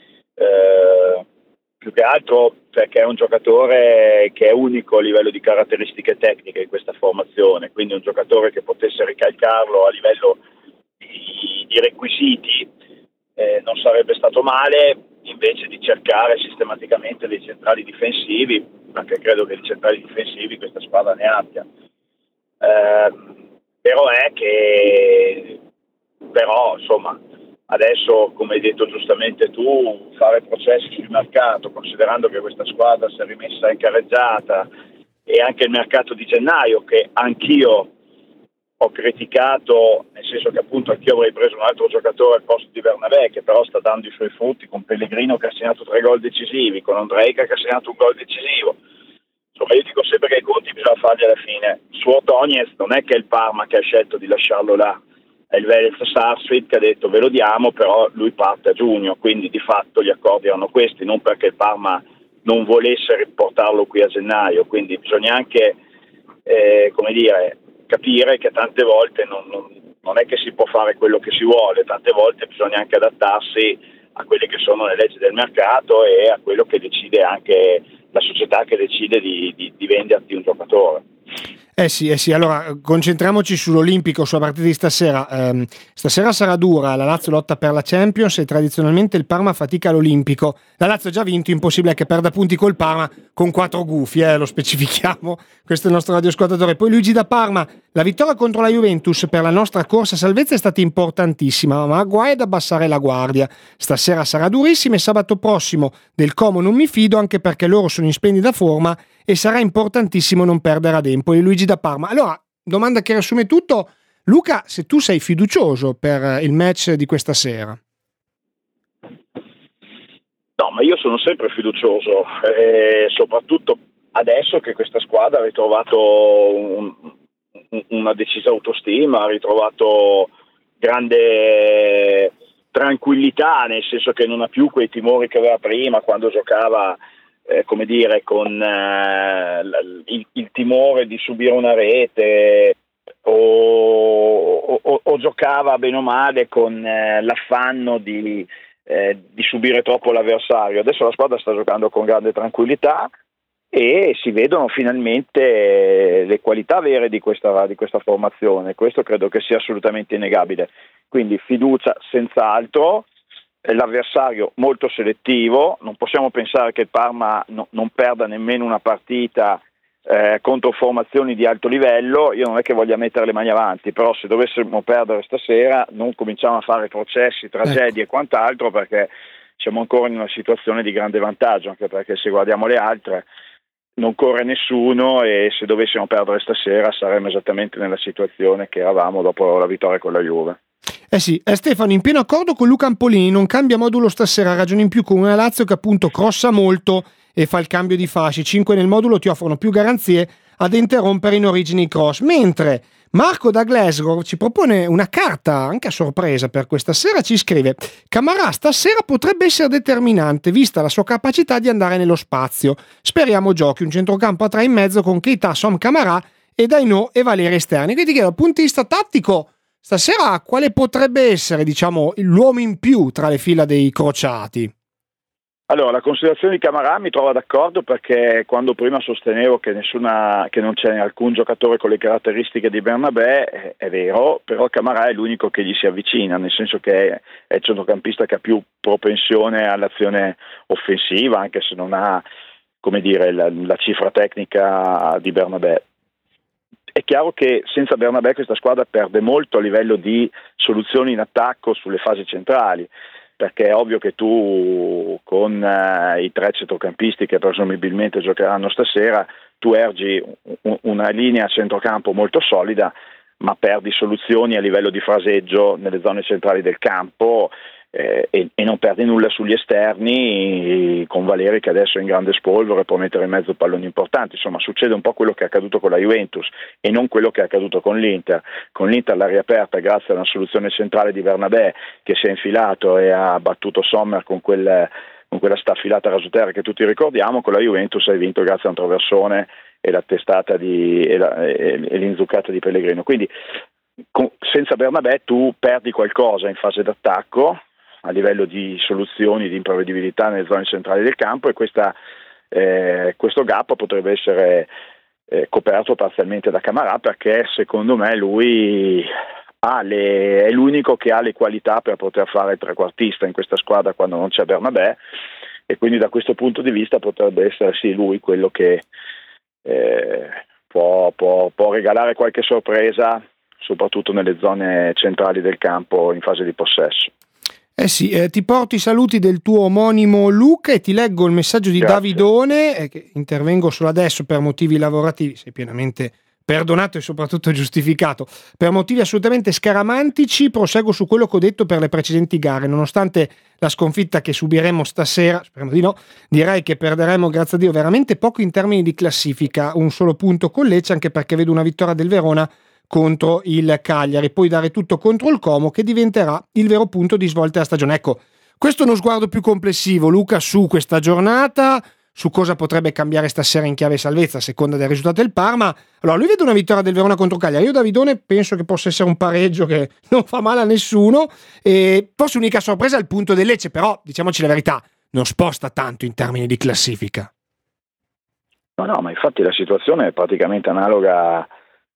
Eh, più che altro perché è un giocatore che è unico a livello di caratteristiche tecniche in questa formazione, quindi un giocatore che potesse ricalcarlo a livello di, di requisiti eh, non sarebbe stato male, invece di cercare sistematicamente dei centrali difensivi, perché credo che di centrali difensivi questa squadra ne abbia. Eh, però è che però insomma adesso, come hai detto giustamente tu, fare processi sul mercato, considerando che questa squadra si è rimessa in carreggiata, e anche il mercato di gennaio che anch'io ho criticato, nel senso che appunto anch'io avrei preso un altro giocatore al posto di Bernabé, che però sta dando i suoi frutti, con Pellegrino che ha segnato tre gol decisivi, con Ondrejka che ha segnato un gol decisivo. Insomma, io dico sempre che i conti bisogna farli alla fine. Su Ordóñez non è che è il Parma che ha scelto di lasciarlo là, è il Velez Sarsfield che ha detto ve lo diamo, però lui parte a giugno, quindi di fatto gli accordi erano questi, non perché il Parma non volesse riportarlo qui a gennaio, quindi bisogna anche eh, come dire, capire che tante volte non, non, non è che si può fare quello che si vuole, tante volte bisogna anche adattarsi a quelle che sono le leggi del mercato e a quello che decide anche la società che decide di, di, di venderti un giocatore. Eh sì, eh sì, allora concentriamoci sull'Olimpico, sulla partita di stasera. Eh, stasera sarà dura, la Lazio lotta per la Champions e tradizionalmente il Parma fatica all'Olimpico. La Lazio ha già vinto, impossibile che perda punti col Parma con quattro gufi, eh, lo specifichiamo, questo è il nostro radioascoltatore. Poi Luigi da Parma, la vittoria contro la Juventus per la nostra corsa salvezza è stata importantissima, ma guai ad abbassare la guardia. Stasera sarà durissima e sabato prossimo del Como non mi fido, anche perché loro sono in splendida forma e sarà importantissimo non perdere ad Empoli. Luigi da Parma. Allora, domanda che riassume tutto. Luca, se tu sei fiducioso per il match di questa sera? No, ma io sono sempre fiducioso, eh, soprattutto adesso che questa squadra ha ritrovato un, una decisa autostima, ha ritrovato grande tranquillità, nel senso che non ha più quei timori che aveva prima quando giocava, eh, come dire, con eh, il, il timore di subire una rete o, o, o giocava bene o male con eh, l'affanno di Eh, di subire troppo l'avversario. Adesso la squadra sta giocando con grande tranquillità, e si vedono finalmente le qualità vere di questa, di questa formazione. Questo credo che sia assolutamente innegabile, quindi fiducia senz'altro, l'avversario molto selettivo, non possiamo pensare che il Parma no, non perda nemmeno una partita eh, contro formazioni di alto livello. Io non è che voglia mettere le mani avanti, però se dovessimo perdere stasera non cominciamo a fare processi, tragedie e quant'altro, perché siamo ancora in una situazione di grande vantaggio, anche perché se guardiamo le altre non corre nessuno e se dovessimo perdere stasera saremmo esattamente nella situazione che eravamo dopo la vittoria con la Juve. Eh sì, eh Stefano, in pieno accordo con Luca Ampolini, non cambia modulo stasera, ragioni in più con una Lazio che appunto crossa molto e fa il cambio di fasci, cinque nel modulo ti offrono più garanzie ad interrompere in origine i cross, mentre Marco da Glasgow ci propone una carta anche a sorpresa per questa sera, ci scrive: Camarà stasera potrebbe essere determinante vista la sua capacità di andare nello spazio, speriamo giochi un centrocampo a tre in mezzo con Keita, Som, Camarà e Daino e Valeri esterni. Quindi dal punto di vista tattico stasera quale potrebbe essere, diciamo, l'uomo in più tra le fila dei crociati? Allora, la considerazione di Camarà mi trova d'accordo, perché quando prima sostenevo che, nessuna, che non c'è alcun giocatore con le caratteristiche di Bernabé, è, è vero, però Camarà è l'unico che gli si avvicina, nel senso che è, è il centrocampista che ha più propensione all'azione offensiva, anche se non ha, come dire, la, la cifra tecnica di Bernabé. È chiaro che senza Bernabé questa squadra perde molto a livello di soluzioni in attacco sulle fasi centrali, perché è ovvio che tu con eh, i tre centrocampisti che presumibilmente giocheranno stasera, tu ergi un, una linea a centrocampo molto solida, ma perdi soluzioni a livello di fraseggio nelle zone centrali del campo eh, e, e non perdi nulla sugli esterni, con Valeri che adesso è in grande spolvero e può mettere in mezzo palloni importanti. Insomma, succede un po' quello che è accaduto con la Juventus e non quello che è accaduto con l'Inter. Con l'Inter l'ha riaperta grazie a una soluzione centrale di Bernabé che si è infilato e ha battuto Sommer con quel, con quella staffilata rasoterra che tutti ricordiamo. Con la Juventus hai vinto grazie a un traversone e la testata di, e, la, e, e l'inzuccata di Pellegrino. Quindi con, senza Bernabé tu perdi qualcosa in fase d'attacco a livello di soluzioni, di imprevedibilità nelle zone centrali del campo, e questa, eh, questo gap potrebbe essere eh, coperto parzialmente da Camarà, perché secondo me lui ha le, è l'unico che ha le qualità per poter fare il trequartista in questa squadra quando non c'è Bernabé, e quindi da questo punto di vista potrebbe essere sì lui quello che eh, può, può, può regalare qualche sorpresa, soprattutto nelle zone centrali del campo in fase di possesso. Eh sì, eh, ti porto i saluti del tuo omonimo Luca e ti leggo il messaggio di Grazie. Davidone, eh, che intervengo solo adesso per motivi lavorativi, sei pienamente perdonato e soprattutto giustificato. Per motivi assolutamente scaramantici proseguo su quello che ho detto per le precedenti gare, nonostante la sconfitta che subiremo stasera, speriamo di no, direi che perderemo, grazie a Dio, veramente poco in termini di classifica, un solo punto con Lecce, anche perché vedo una vittoria del Verona contro il Cagliari, poi dare tutto contro il Como, che diventerà il vero punto di svolta della stagione. Ecco, questo è uno sguardo più complessivo, Luca, su questa giornata, su cosa potrebbe cambiare stasera in chiave salvezza a seconda del risultato del Parma. Allora, lui vede una vittoria del Verona contro Cagliari, io Davidone penso che possa essere un pareggio che non fa male a nessuno, e forse l'unica sorpresa è il punto del Lecce, però diciamoci la verità, non sposta tanto in termini di classifica. No, no, ma infatti la situazione è praticamente analoga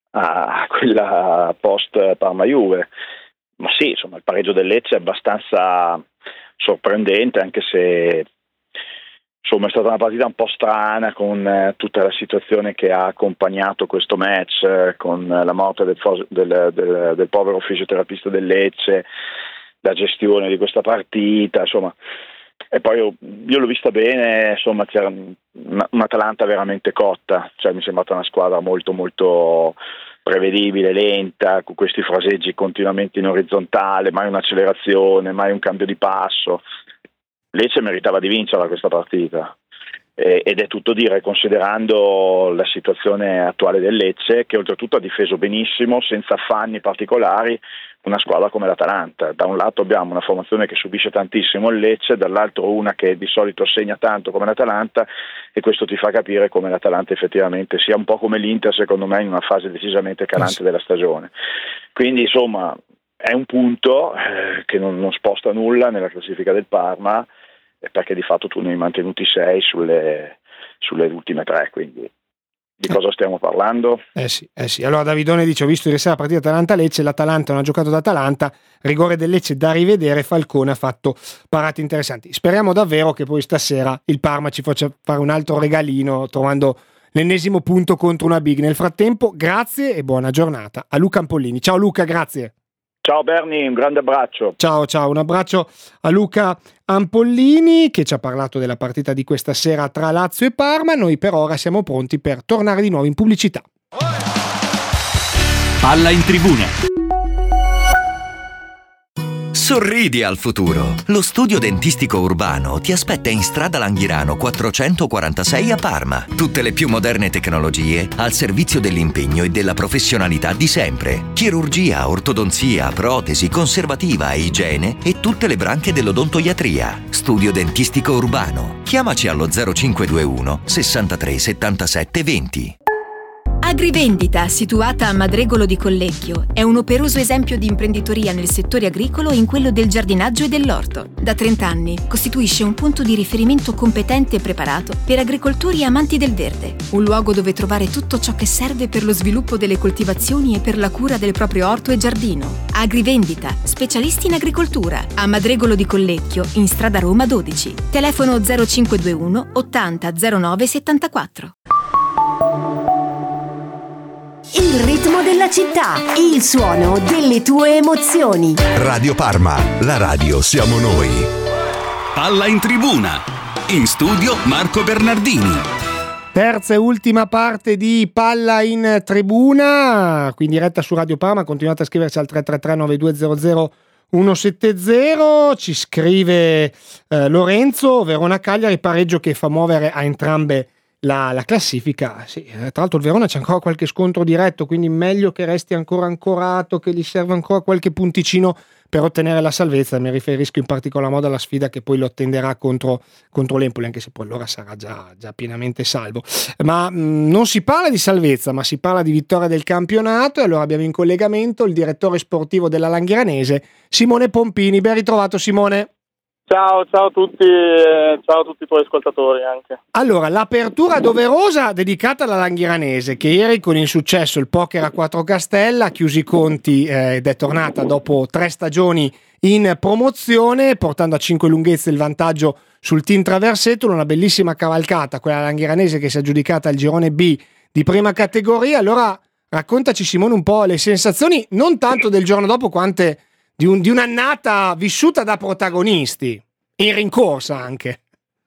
a quella post Parma Juve, ma sì, insomma il pareggio del Lecce è abbastanza sorprendente, anche se insomma è stata una partita un po' strana, con eh, tutta la situazione che ha accompagnato questo match, eh, con la morte del, del, del, del povero fisioterapista del Lecce, la gestione di questa partita, insomma. E poi io, io l'ho vista bene, insomma c'era una, un'Atalanta veramente cotta, cioè mi è sembrata una squadra molto molto prevedibile, lenta, con questi fraseggi continuamente in orizzontale, mai un'accelerazione, mai un cambio di passo. Lecce meritava di vincerla questa partita, eh, ed è tutto dire considerando la situazione attuale del Lecce, che oltretutto ha difeso benissimo, senza affanni particolari, una squadra come l'Atalanta. Da un lato abbiamo una formazione che subisce tantissimo il Lecce, dall'altro una che di solito segna tanto come l'Atalanta, e questo ti fa capire come l'Atalanta effettivamente sia un po' come l'Inter, secondo me, in una fase decisamente calante della stagione. Quindi insomma è un punto eh, che non, non sposta nulla nella classifica del Parma, perché di fatto tu ne hai mantenuti sei sulle, sulle ultime tre, quindi di cosa stiamo parlando? Eh sì, eh sì. Allora Davidone dice: ho visto ieri sera la partita Atalanta-Lecce, l'Atalanta non ha giocato d'Atalanta, rigore del Lecce da rivedere, Falcone ha fatto parate interessanti. Speriamo davvero che poi stasera il Parma ci faccia fare un altro regalino trovando l'ennesimo punto contro una big. Nel frattempo grazie e buona giornata a Luca Ampollini. Ciao Luca, grazie. Ciao Berni, un grande abbraccio. Ciao ciao, un abbraccio a Luca Ampollini che ci ha parlato della partita di questa sera tra Lazio e Parma. Noi per ora siamo pronti per tornare di nuovo in pubblicità. Palla in tribuna. Sorridi al futuro. Lo studio dentistico urbano ti aspetta in strada Langhirano quattrocentoquarantasei a Parma. Tutte le più moderne tecnologie al servizio dell'impegno e della professionalità di sempre. Chirurgia, ortodonzia, protesi, conservativa, igiene e tutte le branche dell'odontoiatria. Studio dentistico urbano. Chiamaci allo zero cinque due uno sessantatré settantasette venti. Agrivendita, situata a Madregolo di Collecchio, è un operoso esempio di imprenditoria nel settore agricolo e in quello del giardinaggio e dell'orto. Da trenta anni costituisce un punto di riferimento competente e preparato per agricoltori e amanti del verde. Un luogo dove trovare tutto ciò che serve per lo sviluppo delle coltivazioni e per la cura del proprio orto e giardino. Agrivendita, specialisti in agricoltura, a Madregolo di Collecchio, in strada Roma dodici. Telefono zero cinque due uno ottanta zero nove settantaquattro. Il ritmo della città, il suono delle tue emozioni. Radio Parma, la radio siamo noi. Palla in tribuna. In studio Marco Bernardini. Terza e ultima parte di Palla in tribuna, qui in diretta su Radio Parma. Continuate a scriverci al tre tre tre nove due zero zero uno sette zero. Ci scrive eh, Lorenzo: Verona Cagliari, pareggio che fa muovere a entrambe La, la classifica. Sì, tra l'altro il Verona c'è ancora qualche scontro diretto, quindi meglio che resti ancora ancorato, che gli serve ancora qualche punticino per ottenere la salvezza. Mi riferisco in particolar modo alla sfida che poi lo attenderà contro, contro l'Empoli, anche se poi allora sarà già, già pienamente salvo. Ma mh, non si parla di salvezza, ma si parla di vittoria del campionato, e allora abbiamo in collegamento il direttore sportivo della Langhiranese, Simone Pompini. Ben ritrovato Simone. Ciao, ciao a tutti, ciao a tutti i tuoi ascoltatori anche. Allora, l'apertura doverosa dedicata alla Langhiranese, che ieri con il successo, il poker a quattro castella, ha chiuso i conti eh, ed è tornata dopo tre stagioni in promozione, portando a cinque lunghezze il vantaggio sul team Traversetto. Una bellissima cavalcata, quella Langhiranese che si è aggiudicata il girone B di prima categoria. Allora, raccontaci Simone un po' le sensazioni, non tanto del giorno dopo, quante Di, un, di un'annata vissuta da protagonisti, in rincorsa anche.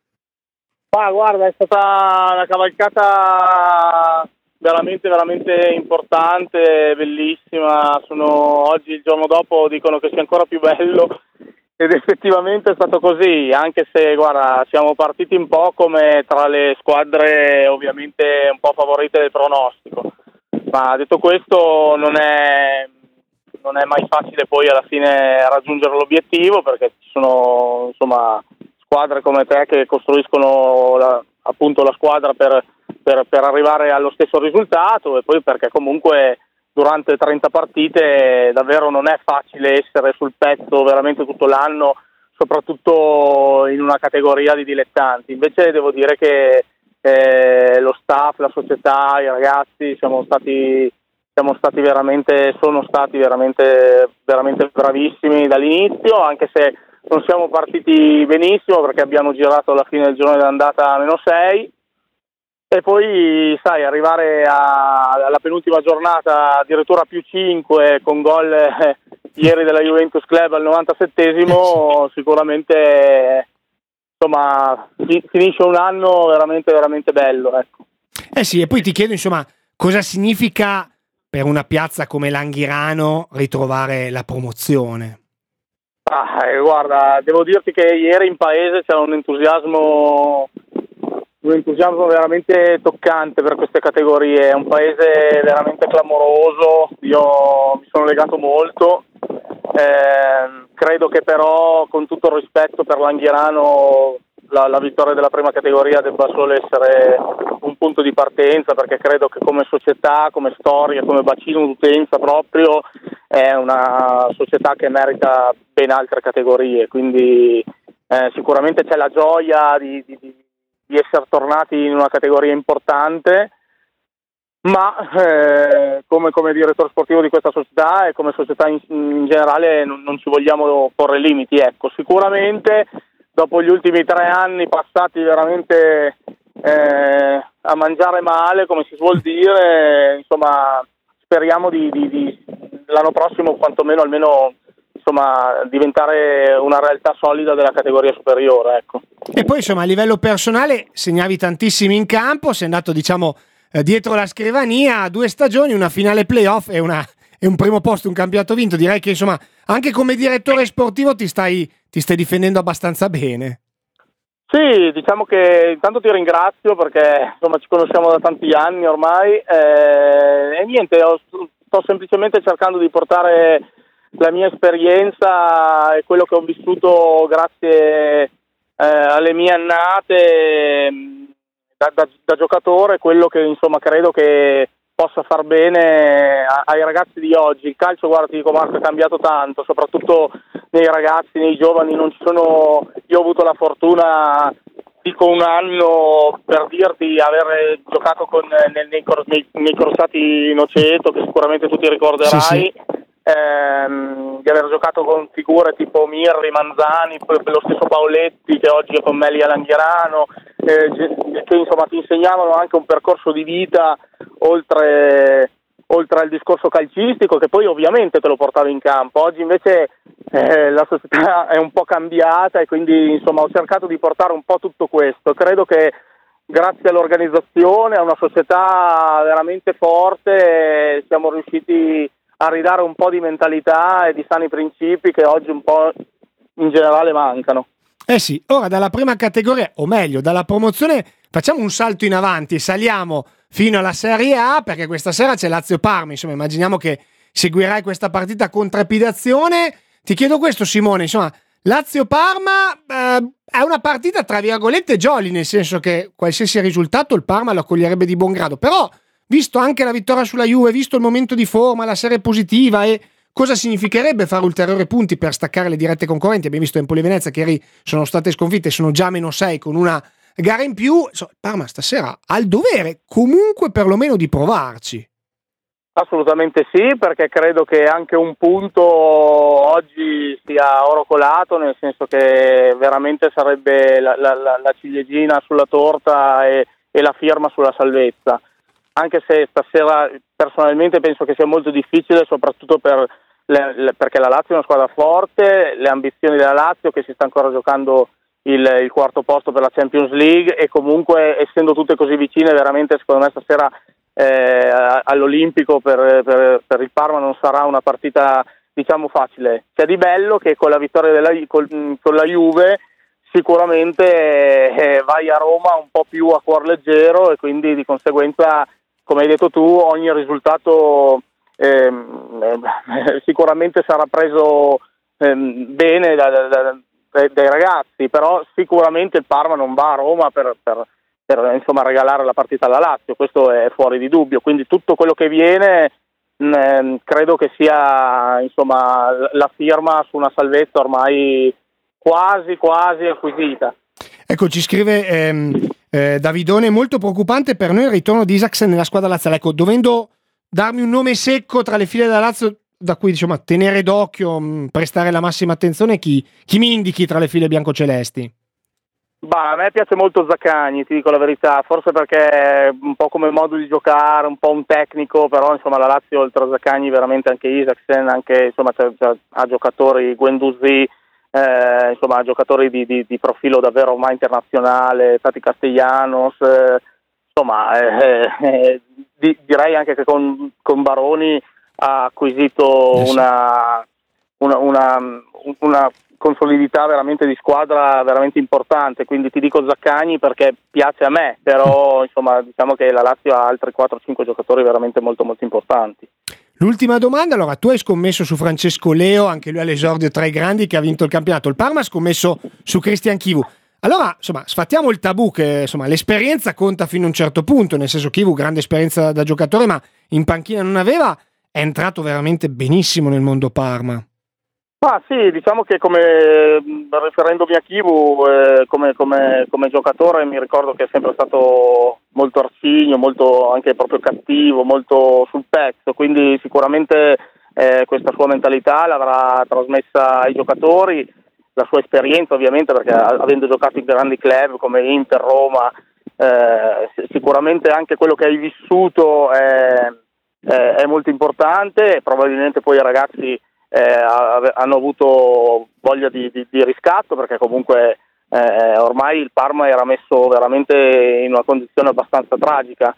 Ma guarda, è stata una cavalcata veramente, veramente importante, bellissima. Sono, oggi, il giorno dopo, dicono che sia ancora più bello, ed effettivamente è stato così, anche se, guarda, siamo partiti un po' come tra le squadre ovviamente un po' favorite del pronostico. Ma detto questo, non è... non è mai facile poi alla fine raggiungere l'obiettivo, perché ci sono insomma squadre come te che costruiscono la, appunto la squadra per, per, per arrivare allo stesso risultato, e poi perché comunque durante trenta partite davvero non è facile essere sul pezzo veramente tutto l'anno, soprattutto in una categoria di dilettanti. Invece devo dire che eh, lo staff, la società, i ragazzi siamo stati Siamo stati veramente, sono stati veramente, veramente bravissimi dall'inizio, anche se non siamo partiti benissimo, perché abbiamo girato alla fine del girone d'andata a meno sei, e poi sai arrivare a, alla penultima giornata addirittura più cinque con gol eh, ieri della Juventus Club al novantasettesimo, sicuramente insomma finisce un anno veramente veramente bello, ecco. Eh sì, e poi ti chiedo insomma cosa significa per una piazza come Langhirano ritrovare la promozione. Ah, eh, guarda, devo dirti che ieri in paese c'era un entusiasmo un entusiasmo veramente toccante per queste categorie. È un paese veramente clamoroso, io mi sono legato molto, eh, credo che però, con tutto il rispetto per Langhirano, la, la vittoria della prima categoria debba solo essere un punto di partenza, perché credo che come società, come storia, come bacino d'utenza proprio è una società che merita ben altre categorie, quindi eh, sicuramente c'è la gioia di, di, di di essere tornati in una categoria importante, ma eh, come, come direttore sportivo di questa società e come società in, in generale non, non ci vogliamo porre limiti. Ecco, sicuramente dopo gli ultimi tre anni passati veramente eh, a mangiare male, come si suol dire, insomma speriamo di, di, di l'anno prossimo quantomeno almeno insomma diventare una realtà solida della categoria superiore, ecco. E poi insomma a livello personale segnavi tantissimi in campo, sei andato diciamo dietro la scrivania, due stagioni, una finale playoff e, una, e un primo posto, un campionato vinto. Direi che insomma anche come direttore sportivo ti stai, ti stai difendendo abbastanza bene. Sì, diciamo che intanto ti ringrazio perché insomma ci conosciamo da tanti anni ormai eh, e niente, ho, sto semplicemente cercando di portare la mia esperienza e quello che ho vissuto grazie eh, alle mie annate Da, da, da giocatore, quello che insomma credo che possa far bene a, ai ragazzi di oggi. Il calcio, guarda, ti dico Marco, è cambiato tanto, soprattutto nei ragazzi, nei giovani. Non ci sono, io ho avuto la fortuna, dico un anno per dirti, aver giocato con, nel, nei, nei, nei crociati Noceto, che sicuramente tu ti ricorderai. Sì, sì. Ehm, di aver giocato con figure tipo Mirri, Manzani, lo stesso Paoletti che oggi è con me lì a Langhierano, eh, che insomma ti insegnavano anche un percorso di vita oltre, oltre al discorso calcistico, che poi ovviamente te lo portavi in campo. Oggi invece eh, la società è un po' cambiata e quindi insomma ho cercato di portare un po' tutto questo. Credo che grazie all'organizzazione, a una società veramente forte, siamo riusciti a ridare un po' di mentalità e di sani principi che oggi un po' in generale mancano. Eh sì, ora dalla prima categoria, o meglio, dalla promozione facciamo un salto in avanti, saliamo fino alla Serie A, perché questa sera c'è Lazio-Parma, insomma immaginiamo che seguirai questa partita con trepidazione. Ti chiedo questo, Simone, insomma, Lazio-Parma eh, è una partita tra virgolette jolly, nel senso che qualsiasi risultato il Parma lo accoglierebbe di buon grado, però visto anche la vittoria sulla Juve, visto il momento di forma, la serie positiva e cosa significherebbe fare ulteriori punti per staccare le dirette concorrenti. Abbiamo visto Empoli e Venezia che ieri sono state sconfitte, sono già meno sei con una gara in più. Insomma, Parma stasera ha il dovere comunque perlomeno di provarci. Assolutamente sì, perché credo che anche un punto oggi sia oro colato, nel senso che veramente sarebbe la, la, la, la ciliegina sulla torta e, e la firma sulla salvezza. Anche se stasera personalmente penso che sia molto difficile, soprattutto per le, le, perché la Lazio è una squadra forte, le ambizioni della Lazio che si sta ancora giocando il, il quarto posto per la Champions League, e comunque essendo tutte così vicine veramente secondo me stasera eh, all'Olimpico per, per, per il Parma non sarà una partita diciamo facile. C'è di bello che con la vittoria della, con, con la Juve sicuramente eh, vai a Roma un po' più a cuor leggero e quindi di conseguenza, come hai detto tu, ogni risultato eh, eh, sicuramente sarà preso eh, bene da, da, da, dai ragazzi, però sicuramente il Parma non va a Roma per, per, per insomma regalare la partita alla Lazio, questo è fuori di dubbio, quindi tutto quello che viene mh, credo che sia insomma la firma su una salvezza ormai quasi quasi acquisita. Ecco, ci scrive ehm, eh, Davidone, molto preoccupante per noi il ritorno di Isaksen nella squadra laziale. Ecco, dovendo darmi un nome secco tra le file della Lazio da cui diciamo tenere d'occhio, mh, prestare la massima attenzione, chi, chi mi indichi tra le file biancocelesti? Bah, a me piace molto Zaccagni, ti dico la verità, forse perché è un po' come modo di giocare, un po' un tecnico, però insomma la Lazio oltre a Zaccagni veramente anche Isaksen, anche insomma c'è, c'è, ha giocatori, Guendouzi, Eh, insomma giocatori di, di, di profilo davvero ormai internazionale, Tati Castellanos, eh, insomma eh, eh, di, direi anche che con, con Baroni ha acquisito yes. una, una, una, una consolidità veramente di squadra veramente importante, quindi ti dico Zaccagni perché piace a me, però insomma diciamo che la Lazio ha altri quattro cinque giocatori veramente molto molto importanti. L'ultima domanda, allora tu hai scommesso su Francesco Leo, anche lui all'esordio tra i grandi che ha vinto il campionato, il Parma ha scommesso su Christian Chivu, allora insomma sfattiamo il tabù che insomma l'esperienza conta fino a un certo punto, nel senso Chivu grande esperienza da giocatore ma in panchina non aveva, è entrato veramente benissimo nel mondo Parma. Ah sì, diciamo che come riferendomi a Chivu, eh, come, come, come giocatore mi ricordo che è sempre stato molto arcigno, molto anche proprio cattivo, molto sul pezzo, quindi sicuramente eh, questa sua mentalità l'avrà trasmessa ai giocatori, la sua esperienza ovviamente, perché avendo giocato in grandi club come Inter, Roma, eh, sicuramente anche quello che hai vissuto è, è, è molto importante, e probabilmente poi i ragazzi Eh, hanno avuto voglia di, di, di riscatto, perché comunque eh, ormai il Parma era messo veramente in una condizione abbastanza tragica,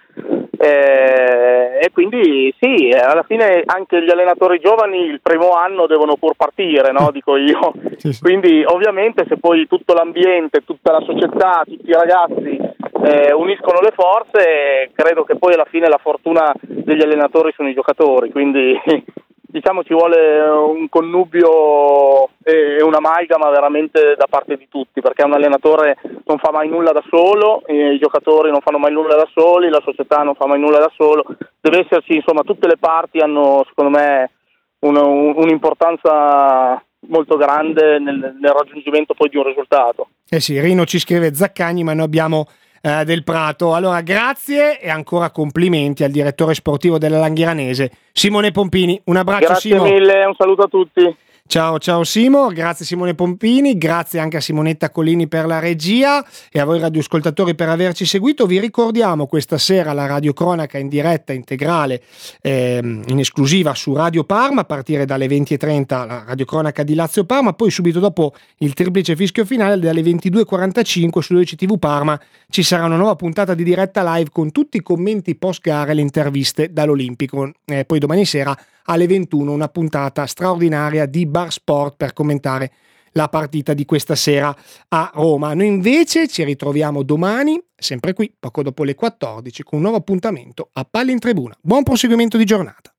eh, e quindi sì, alla fine anche gli allenatori giovani il primo anno devono pur partire, no? Dico io, sì, sì. Quindi ovviamente se poi tutto l'ambiente, tutta la società, tutti i ragazzi eh, uniscono le forze, credo che poi alla fine la fortuna degli allenatori sono i giocatori, quindi diciamo ci vuole un connubio e un'amalgama veramente da parte di tutti, perché un allenatore non fa mai nulla da solo, i giocatori non fanno mai nulla da soli, la società non fa mai nulla da solo, deve esserci, insomma, tutte le parti hanno secondo me un, un, un'importanza molto grande nel, nel raggiungimento poi di un risultato. Eh sì, Rino ci scrive Zaccagni, ma noi abbiamo eh, Del Prato. Allora, grazie e ancora complimenti al direttore sportivo della Langhiranese, Simone Pompini. Un abbraccio, grazie Simo. mille, un saluto a tutti. Ciao, ciao Simo, grazie Simone Pompini, grazie anche a Simonetta Collini per la regia e a voi radioascoltatori per averci seguito. Vi ricordiamo questa sera la radiocronaca in diretta integrale ehm, in esclusiva su Radio Parma a partire dalle venti e trenta, la radiocronaca di Lazio Parma, poi subito dopo il triplice fischio finale dalle ventidue e quarantacinque su dodici tivù Parma ci sarà una nuova puntata di diretta live con tutti i commenti post gara e le interviste dall'Olimpico. Eh, poi domani sera alle ventuno una puntata straordinaria di Bar Sport per commentare la partita di questa sera a Roma. Noi invece ci ritroviamo domani, sempre qui, poco dopo le quattordici, con un nuovo appuntamento a Palla in Tribuna. Buon proseguimento di giornata.